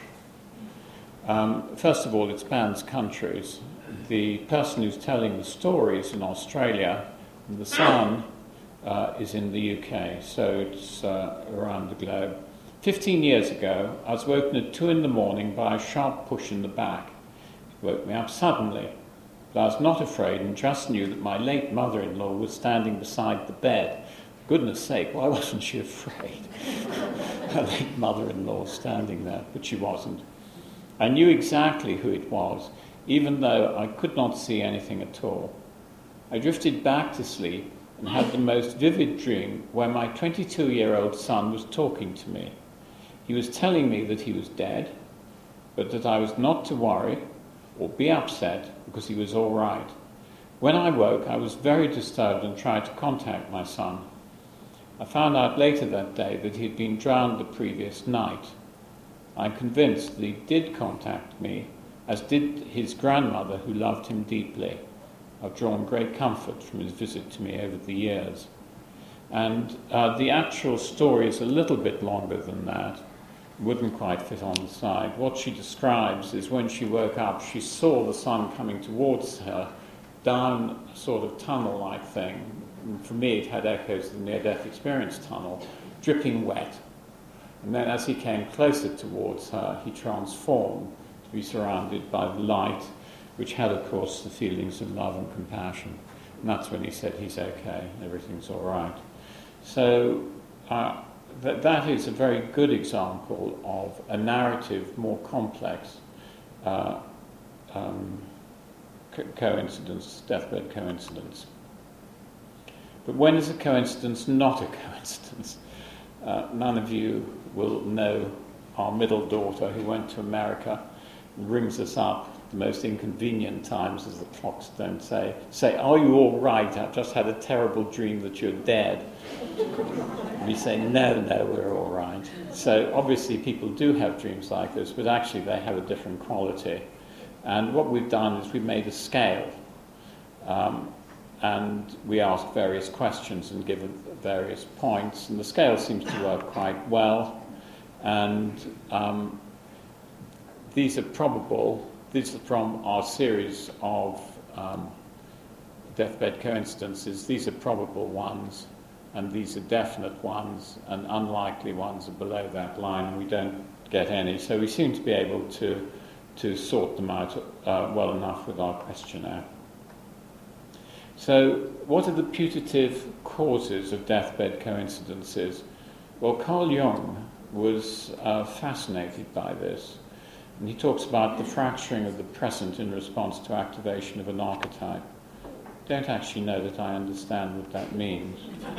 Speaker 1: Um, first of all, it spans countries. The person who's telling the story is in Australia, and the son uh, is in the U K, so it's uh, around the globe. Fifteen years ago, I was woken at two in the morning by a sharp push in the back. It woke me up suddenly, but I was not afraid and just knew that my late mother-in-law was standing beside the bed. For goodness sake, why wasn't she afraid? Her late mother-in-law standing there, but she wasn't. I knew exactly who it was, even though I could not see anything at all. I drifted back to sleep and had the most vivid dream where my twenty-two-year-old son was talking to me. He was telling me that he was dead, but that I was not to worry or be upset because he was all right. When I woke, I was very disturbed and tried to contact my son. I found out later that day that he had been drowned the previous night. I'm convinced that he did contact me, as did his grandmother, who loved him deeply. I've drawn great comfort from his visit to me over the years. And uh, the actual story is a little bit longer than that. It wouldn't quite fit on the side. What she describes is when she woke up, she saw the sun coming towards her down a sort of tunnel-like thing. And for me, it had echoes of the near-death experience tunnel, dripping wet. And then as he came closer towards her, he transformed to be surrounded by the light, which had, of course, the feelings of love and compassion. And that's when he said he's okay, everything's all right. So uh, th- that is a very good example of a narrative more complex uh, um, co- coincidence, deathbed coincidence. But when is a coincidence not a coincidence? Uh, none of you will know our middle daughter who went to America and rings us up the most inconvenient times, as the clocks don't say, say, "Are you all right? I've just had a terrible dream that you're dead." And we say, no, no, we're all right. So obviously people do have dreams like this, but actually they have a different quality. And what we've done is we've made a scale. Um, and we ask various questions and give various points, and the scale seems to work quite well. And um, these are probable. These are from our series of um, deathbed coincidences. These are probable ones, and these are definite ones, and unlikely ones are below that line, and we don't get any. So we seem to be able to, to sort them out uh, well enough with our questionnaire. So what are the putative causes of deathbed coincidences? Well, Carl Jung was uh, fascinated by this. And he talks about the fracturing of the present in response to activation of an archetype. don't actually know that I understand what that means.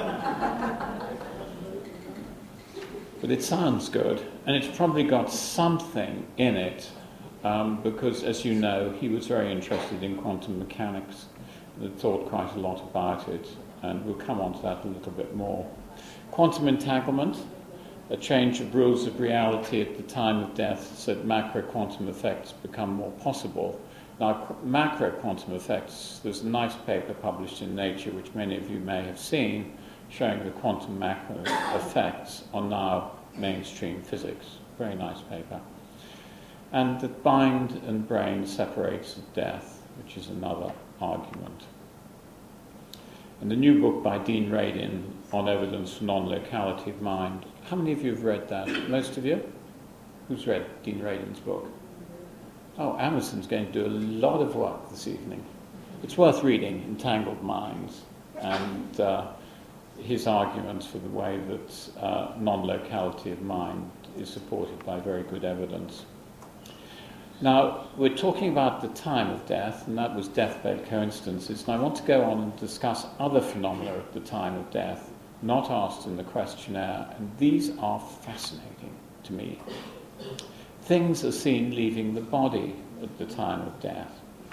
Speaker 1: But it sounds good, and it's probably got something in it, um, because, as you know, he was very interested in quantum mechanics and thought quite a lot about it, and we'll come on to that a little bit more. Quantum entanglement, a change of rules of reality at the time of death, so that macro quantum effects become more possible. Now, qu- macro quantum effects, there's a nice paper published in Nature, which many of you may have seen, showing the quantum macro effects are now mainstream physics. Very nice paper. And that mind and brain separates at death, which is another argument. And the new book by Dean Radin on evidence for non-locality of mind. How many of you have read that? Most of you? Who's read Dean Radin's book? Oh, Amazon's going to do a lot of work this evening. It's worth reading, Entangled Minds, and uh, his arguments for the way that uh, non-locality of mind is supported by very good evidence. Now, we're talking about the time of death, and that was deathbed coincidences, and I want to go on and discuss other phenomena at the time of death, not asked in the questionnaire, and these are fascinating to me. Things are seen leaving the body at the time of death.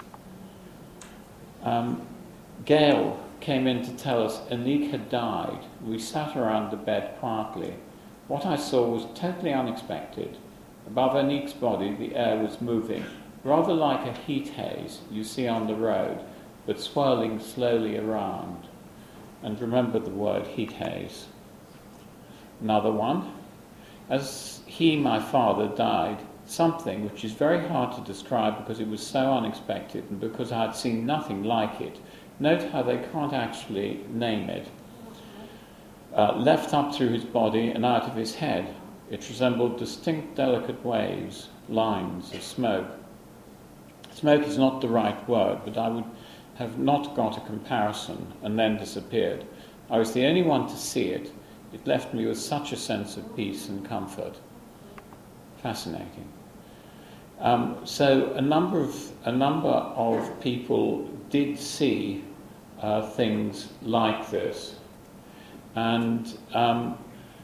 Speaker 1: Um, Gail came in to tell us Anik had died. We sat around the bed quietly. What I saw was totally unexpected. Above Anik's body, the air was moving, rather like a heat haze you see on the road, but swirling slowly around. And remember the word heat haze. Another one. As he, my father, died, something which is very hard to describe because it was so unexpected and because I had seen nothing like it. Note how they can't actually name it. Uh, left up through his body and out of his head. It resembled distinct, delicate waves, lines of smoke. Smoke is not the right word, but I would have not got a comparison and then disappeared. I was the only one to see it. It left me with such a sense of peace and comfort. Fascinating. Um, so a number of a number of people did see uh, things like this, and um,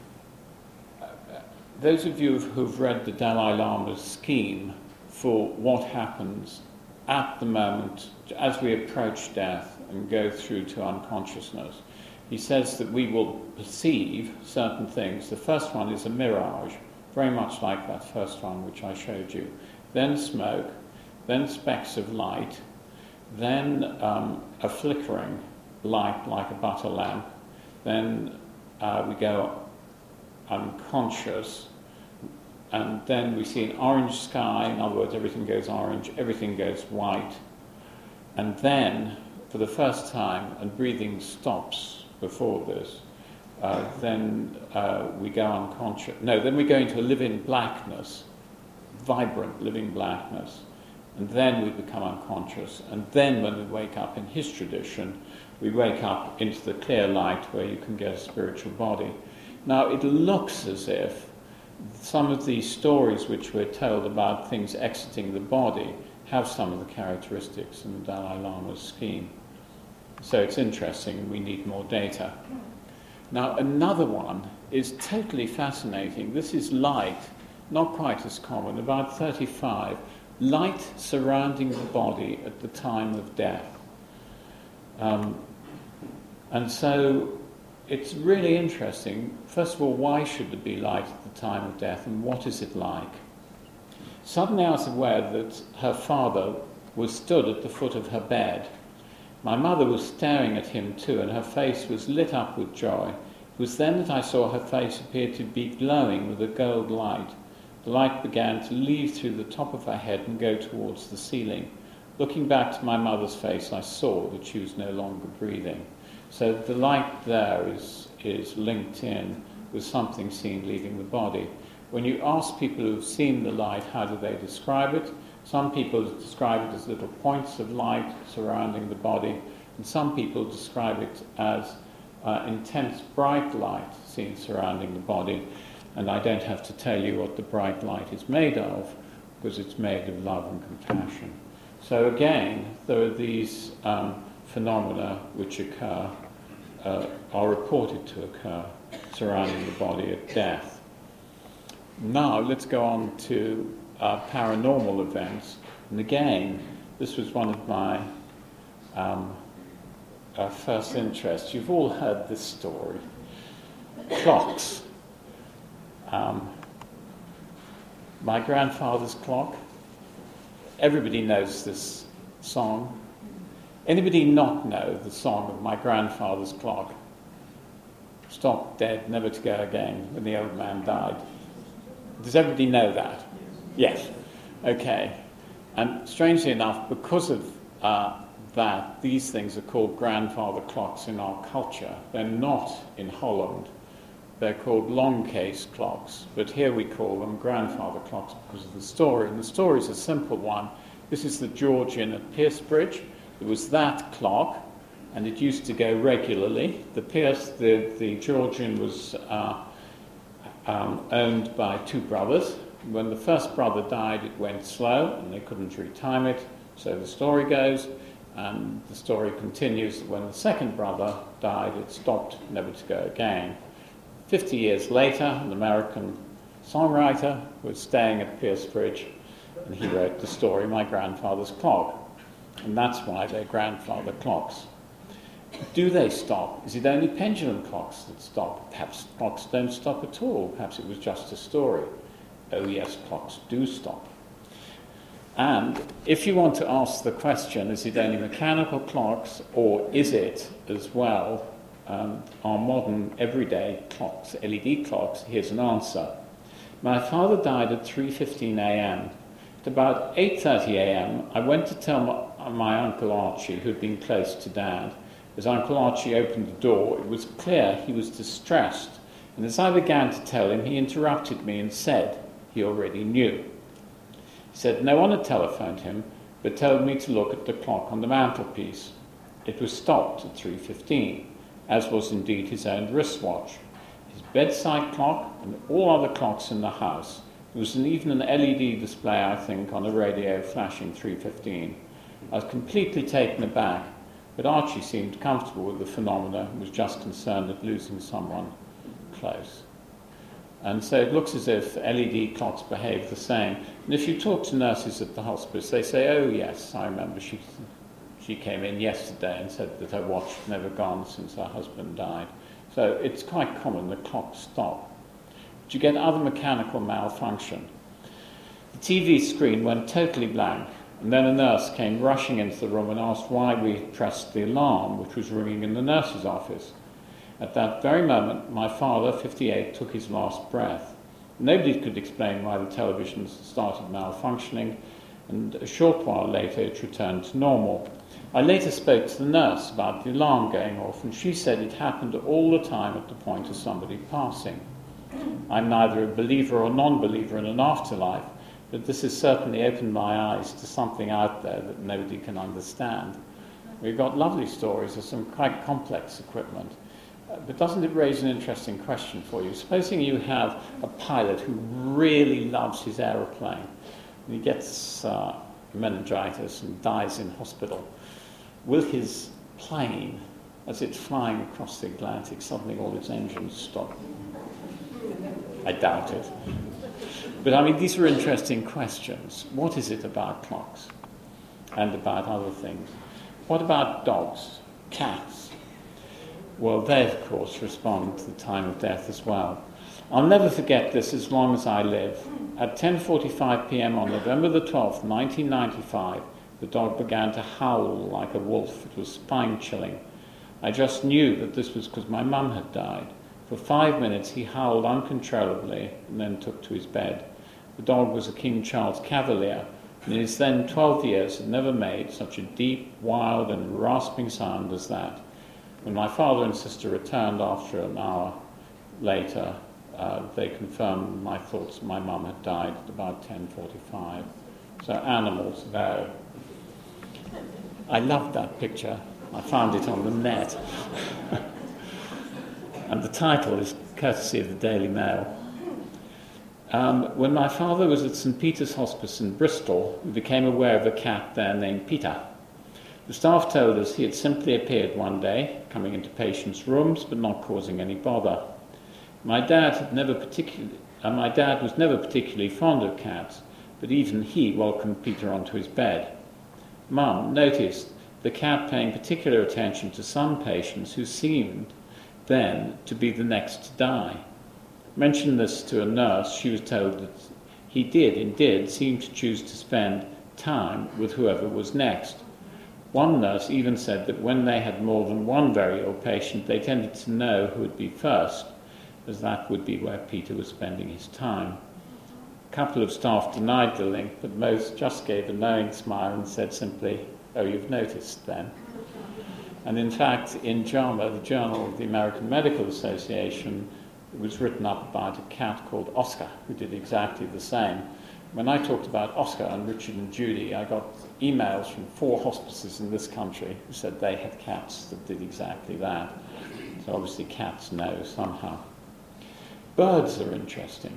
Speaker 1: those of you who've read the Dalai Lama's scheme for what happens at the moment as we approach death and go through to unconsciousness, he says that we will perceive certain things. The first one is a mirage, very much like that first one which I showed you. Then smoke, then specks of light, then um, a flickering light like a butter lamp, then uh, we go unconscious, and then we see an orange sky. In other words, everything goes orange, everything goes white, and then, for the first time, and breathing stops before this, uh, then uh, we go unconscious. No, then we go into a living blackness, vibrant living blackness, and then we become unconscious. And then when we wake up, in his tradition, we wake up into the clear light where you can get a spiritual body. Now, it looks as if some of these stories which we're told about things exiting the body have some of the characteristics in the Dalai Lama's scheme. So it's interesting, we need more data. Now, another one is totally fascinating. This is light, not quite as common, about thirty-five, light surrounding the body at the time of death. Um, and so it's really interesting. First of all, why should there be light at the time of death, and what is it like? Suddenly I was aware that her father was stood at the foot of her bed. My mother was staring at him too, and her face was lit up with joy. It was then that I saw her face appear to be glowing with a gold light. The light began to leave through the top of her head and go towards the ceiling. Looking back to my mother's face, I saw that she was no longer breathing. So the light there is, is linked in with something seen leaving the body. When you ask people who've seen the light, how do they describe it? Some people describe it as little points of light surrounding the body, and some people describe it as uh, intense bright light seen surrounding the body. And I don't have to tell you what the bright light is made of, because it's made of love and compassion. So again, there are these um, phenomena which occur, uh, are reported to occur surrounding the body at death. Now let's go on to uh, paranormal events. And again, this was one of my um, uh, first interests. You've all heard this story. Clocks. Um, my grandfather's clock. Everybody knows this song. Anybody not know the song of My Grandfather's Clock? Stop dead, never to go again, when the old man died. Does everybody know that? Yes. Okay. And strangely enough, because of uh, that, these things are called grandfather clocks in our culture. They're not in Holland. They're called long case clocks, but here we call them grandfather clocks because of the story. And the story is a simple one. This is the George Inn at Piercebridge. There was that clock, and it used to go regularly. The Pierce, the, the George Inn was uh, um, owned by two brothers. When the first brother died, it went slow, and they couldn't retime it. So the story goes, and the story continues that when the second brother died, it stopped, never to go again. Fifty years later, an American songwriter was staying at Piercebridge, and he wrote the story, My Grandfather's Clock. And that's why they're grandfather clocks. Do they stop? Is it only pendulum clocks that stop? Perhaps clocks don't stop at all. Perhaps it was just a story. Oh yes, clocks do stop. And if you want to ask the question, is it only mechanical clocks, or is it as well um, our modern everyday clocks, L E D clocks? Here's an answer. My father died at three fifteen a.m. At about eight thirty a.m., I went to tell my, my Uncle Archie, who'd been close to Dad. As Uncle Archie opened the door, it was clear he was distressed, and as I began to tell him, he interrupted me and said he already knew. He said no one had telephoned him, but told me to look at the clock on the mantelpiece. It was stopped at three fifteen, as was indeed his own wristwatch, his bedside clock, and all other clocks in the house. There was an, even an L E D display, I think, on a radio flashing three fifteen. I was completely taken aback, but Archie seemed comfortable with the phenomena and was just concerned at losing someone close. And so it looks as if L E D clocks behave the same. And if you talk to nurses at the hospice, they say, oh yes, I remember she, she came in yesterday and said that her watch had never gone since her husband died. So it's quite common that clocks stop. But you get other mechanical malfunction. The T V screen went totally blank, and then a nurse came rushing into the room and asked why we had pressed the alarm, which was ringing in the nurse's office. At that very moment, my father, fifty-eight, took his last breath. Nobody could explain why the television started malfunctioning, and a short while later it returned to normal. I later spoke to the nurse about the alarm going off, and she said it happened all the time at the point of somebody passing. I'm neither a believer or non-believer in an afterlife, but this has certainly opened my eyes to something out there that nobody can understand. We've got lovely stories of some quite complex equipment. But doesn't it raise an interesting question for you? Supposing you have a pilot who really loves his aeroplane, and he gets uh, meningitis and dies in hospital. Will his plane, as it's flying across the Atlantic, suddenly all its engines stop? I doubt it. But I mean, these are interesting questions. What is it about clocks and about other things? What about dogs, cats? Well, they, of course, respond to the time of death as well. I'll never forget this as long as I live. At ten forty-five p.m. on November the twelfth, nineteen ninety-five, the dog began to howl like a wolf. It was spine-chilling. I just knew that this was because my mum had died. For five minutes he howled uncontrollably and then took to his bed. The dog was a King Charles Cavalier, and in his then twelve years had never made such a deep, wild and rasping sound as that. When my father and sister returned after an hour later, uh, they confirmed my thoughts my mum had died at about ten forty-five. So animals, no. I loved that picture. I found it on the net. And the title is courtesy of the Daily Mail. Um, when my father was at Saint Peter's Hospice in Bristol, we became aware of a cat there named Peter. The staff told us he had simply appeared one day, coming into patients' rooms but not causing any bother. My dad had never particularly, uh, my dad was never particularly fond of cats, but even he welcomed Peter onto his bed. Mum noticed the cat paying particular attention to some patients who seemed then to be the next to die. Mentioned this to a nurse, she was told that he did indeed seem to choose to spend time with whoever was next. One nurse even said that when they had more than one very ill patient, they tended to know who would be first, as that would be where Peter was spending his time. A couple of staff denied the link, but most just gave a knowing smile and said simply, "Oh, you've noticed then." And in fact, in JAMA, the Journal of the American Medical Association, it was written up about a cat called Oscar, who did exactly the same. When I talked about Oscar and Richard and Judy, I got emails from four hospices in this country who said they had cats that did exactly that. So obviously cats know somehow. Birds are interesting.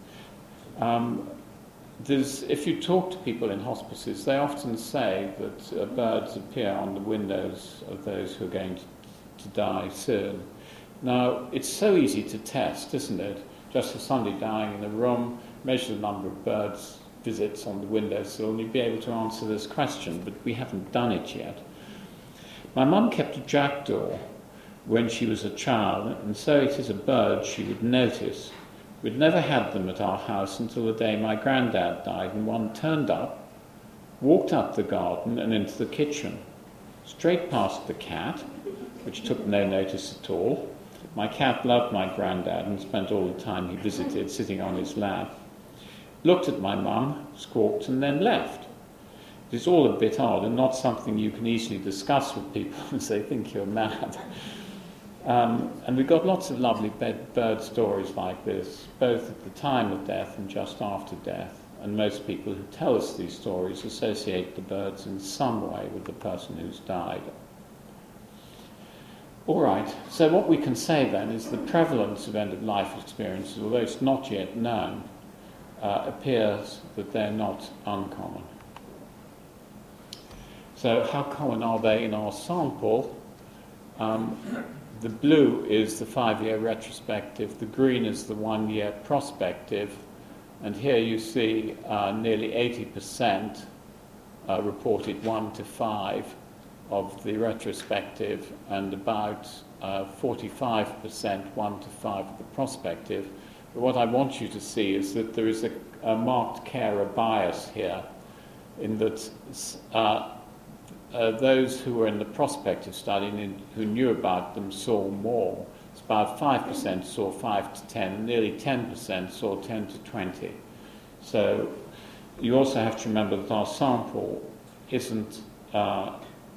Speaker 1: Um, there's, if you talk to people in hospices, they often say that uh, birds appear on the windows of those who are going to, to die soon. Now, it's so easy to test, isn't it? Just have somebody dying in a room, measure the number of birds visits on the windowsill, and you'd be able to answer this question, but we haven't done it yet. My mum kept a jackdaw when she was a child, and so it is a bird she would notice. We'd never had them at our house until the day my granddad died, and one turned up, walked up the garden and into the kitchen, straight past the cat, which took no notice at all. My cat loved my granddad and spent all the time he visited sitting on his lap. Looked at my mum, squawked, and then left. It is all a bit odd and not something you can easily discuss with people as they think you're mad. Um, and we've got lots of lovely bird stories like this, both at the time of death and just after death. And most people who tell us these stories associate the birds in some way with the person who's died. All right, so what we can say then is the prevalence of end-of-life experiences, although it's not yet known, uh, appears that they're not uncommon. So how common are they in our sample? Um, the blue is the five-year retrospective, the green is the one-year prospective, and here you see uh, nearly eighty percent uh, reported one to five of the retrospective, and about uh, forty-five percent one to five of the prospective. But what I want you to see is that there is a, a marked carer bias here, in that uh, uh, those who were in the prospective study and who knew about them saw more. It's about five percent saw five to ten, and nearly ten percent saw ten to twenty. So you also have to remember that our sample isn't uh,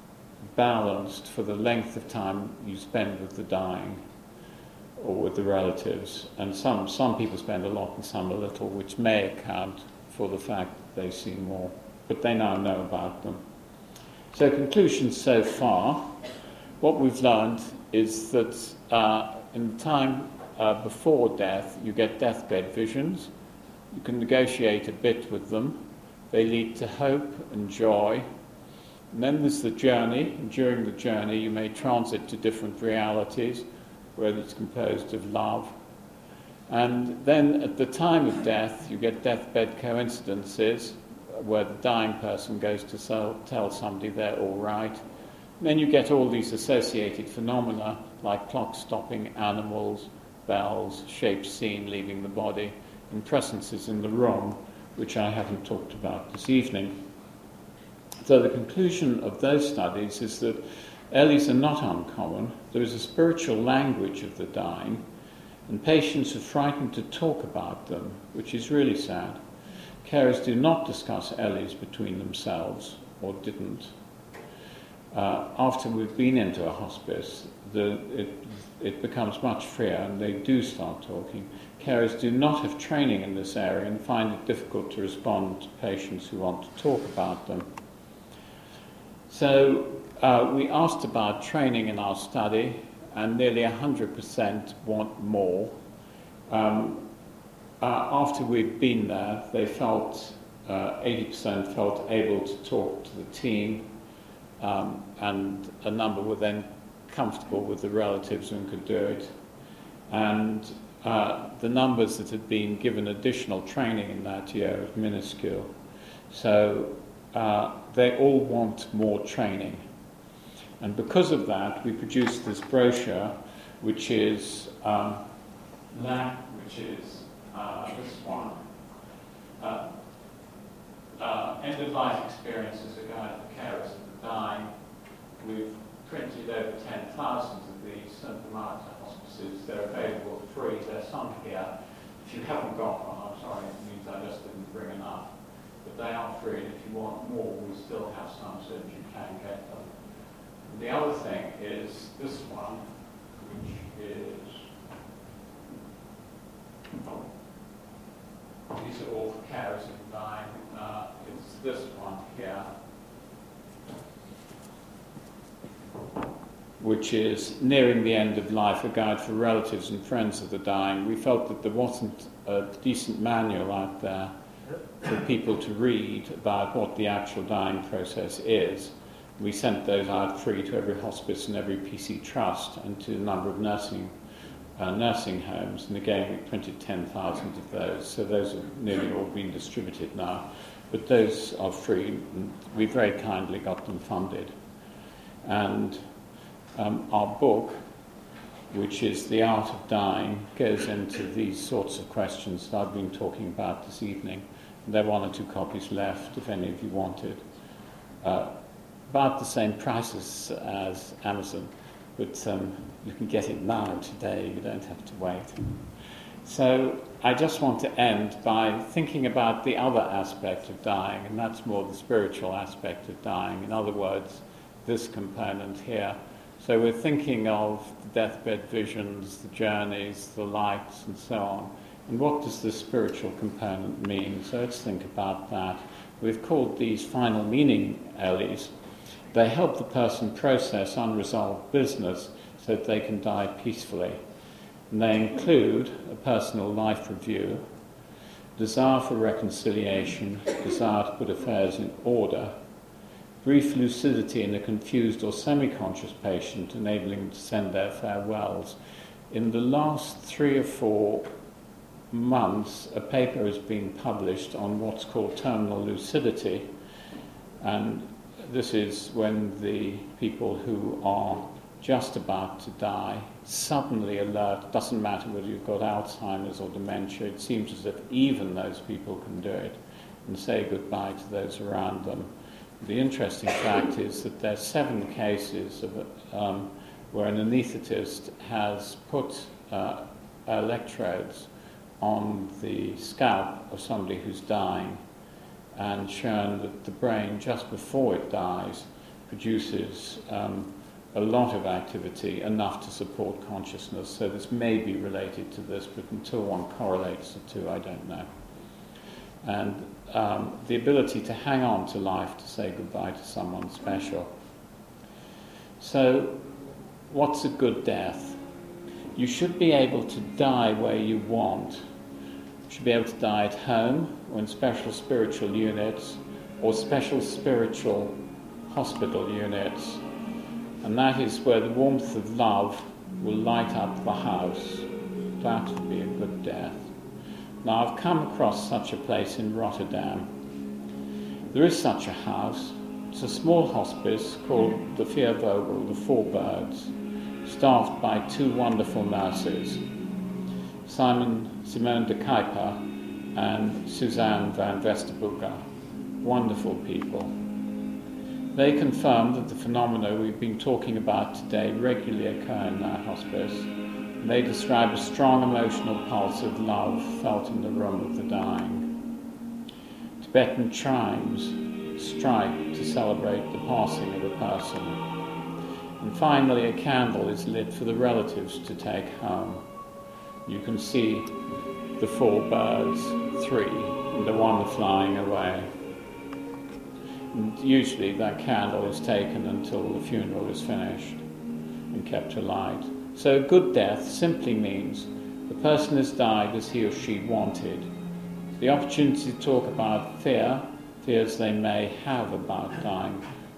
Speaker 1: balanced for the length of time you spend with the dying or with the relatives. And some, some people spend a lot and some a little, which may account for the fact that they see more. But they now know about them. So conclusions so far, what we've learned is that uh, in the time uh, before death, you get deathbed visions. You can negotiate a bit with them. They lead to hope and joy. And then there's the journey, and during the journey you may transit to different realities, whether it's composed of love. And then at the time of death you get deathbed coincidences, where the dying person goes to sell, tell somebody they're all right. And then you get all these associated phenomena, like clocks stopping, animals, bells, shapes seen leaving the body, and presences in the room, which I haven't talked about this evening. So the conclusion of those studies is that Ellies are not uncommon. There is a spiritual language of the dying, and patients are frightened to talk about them, which is really sad. Carers do not discuss Ellies between themselves, or didn't. Uh, after we've been into a hospice, the, it, it becomes much freer, and they do start talking. Carers do not have training in this area and find it difficult to respond to patients who want to talk about them. So uh, we asked about training in our study, and nearly one hundred percent want more. Um, uh, after we'd been there, they felt, uh, eighty percent felt able to talk to the team, um, and a number were then comfortable with the relatives and could do it. And uh, the numbers that had been given additional training in that year was minuscule. So uh, they all want more training. And because of that, we produced this brochure, which is um, that, which is uh, this one. Uh, uh, End-of-life experiences, a guide for carers of the dying. We've printed over ten thousand of these at the Marta hospices. They're available free. There's some here. If you haven't got one, I'm sorry, it means I just didn't bring enough. But they are free, and if you want more, we still have some so that you can get them. And the other thing is this one, which is, these are all for carers of the dying. Uh, it's this one here, which is Nearing the End of Life, a guide for relatives and friends of the dying. We felt that there wasn't a decent manual out there for people to read about what the actual dying process is. We sent those out free to every hospice and every P C trust and to a number of nursing uh, nursing homes, and again we printed ten thousand of those, so those have nearly all been distributed now. But those are free, and we very kindly got them funded. And Um, our book, which is The Art of Dying, goes into these sorts of questions that I've been talking about this evening. And there are one or two copies left, if any of you wanted. Uh, about the same prices as Amazon, but um, you can get it now today, you don't have to wait. So I just want to end by thinking about the other aspect of dying, and that's more the spiritual aspect of dying. In other words, this component here. So we're thinking of the deathbed visions, the journeys, the lights, and so on. And what does the spiritual component mean? So let's think about that. We've called these final meaning Ellies. They help the person process unresolved business so that they can die peacefully. And they include a personal life review, desire for reconciliation, desire to put affairs in order, brief lucidity in a confused or semi-conscious patient, enabling them to send their farewells. In the last three or four months, a paper has been published on what's called terminal lucidity, and this is when the people who are just about to die suddenly alert. Doesn't matter whether you've got Alzheimer's or dementia, it seems as if even those people can do it and say goodbye to those around them. The interesting fact is that there are seven cases of, um, where an anaesthetist has put uh, electrodes on the scalp of somebody who's dying and shown that the brain, just before it dies, produces um, a lot of activity, enough to support consciousness. So this may be related to this, but until one correlates the two, I don't know. And um, the ability to hang on to life, to say goodbye to someone special. So, what's a good death? You should be able to die where you want. You should be able to die at home, or in special spiritual units, or special spiritual hospital units. And that is where the warmth of love will light up the house. That would be a good death. Now, I've come across such a place in Rotterdam. There is such a house. It's a small hospice called the Vier Vogel, the Four Birds, staffed by two wonderful nurses, Simon, Simone de Kuyper and Suzanne van Westerbrugge. Wonderful people. They confirm that the phenomena we've been talking about today regularly occur in that hospice. They describe a strong emotional pulse of love felt in the room of the dying. Tibetan chimes strike to celebrate the passing of a person. And finally, a candle is lit for the relatives to take home. You can see the four birds, three, and the one flying away. And usually that candle is taken until the funeral is finished and kept alight. So a good death simply means the person has died as he or she wanted. The opportunity to talk about fear, fears they may have about dying,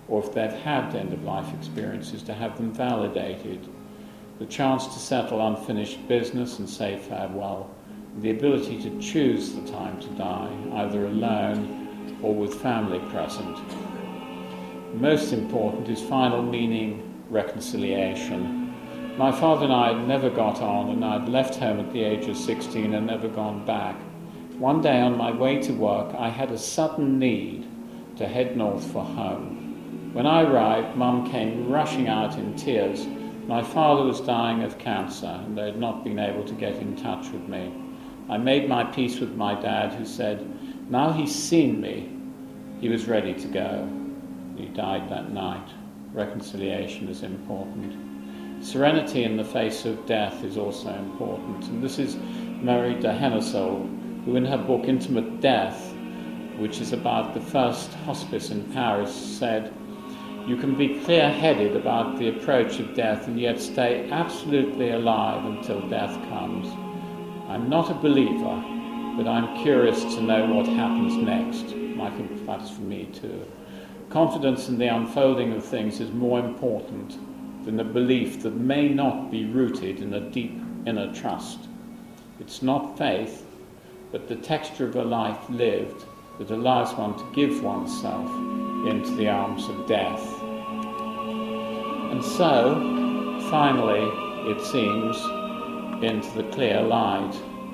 Speaker 1: or if they've had end-of-life experiences, to have them validated. The chance to settle unfinished business and say farewell. The ability to choose the time to die, either alone or with family present. Most important is final meaning, reconciliation. My father and I had never got on, and I'd left home at the age of sixteen and never gone back. One day on my way to work, I had a sudden need to head north for home. When I arrived, Mum came rushing out in tears. My father was dying of cancer, and they had not been able to get in touch with me. I made my peace with my dad, who said, now he's seen me, he was ready to go. He died that night. Reconciliation is important. Serenity in the face of death is also important. And this is Marie de Hennersol, who in her book Intimate Death, which is about the first hospice in Paris, said, you can be clear-headed about the approach of death and yet stay absolutely alive until death comes. I'm not a believer, but I'm curious to know what happens next. I think that's for me too. Confidence in the unfolding of things is more important than a belief that may not be rooted in a deep inner trust. It's not faith, but the texture of a life lived that allows one to give oneself into the arms of death. And so, finally, it seems, into the clear light.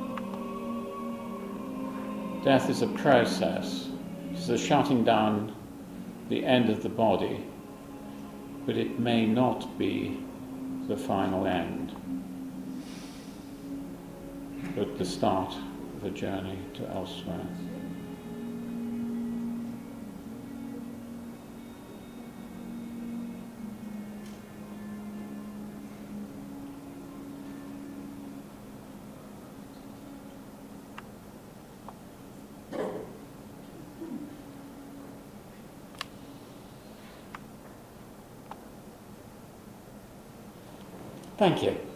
Speaker 1: Death is a process. It's a shutting down the end of the body, but it may not be the final end, but the start of a journey to elsewhere. Thank you.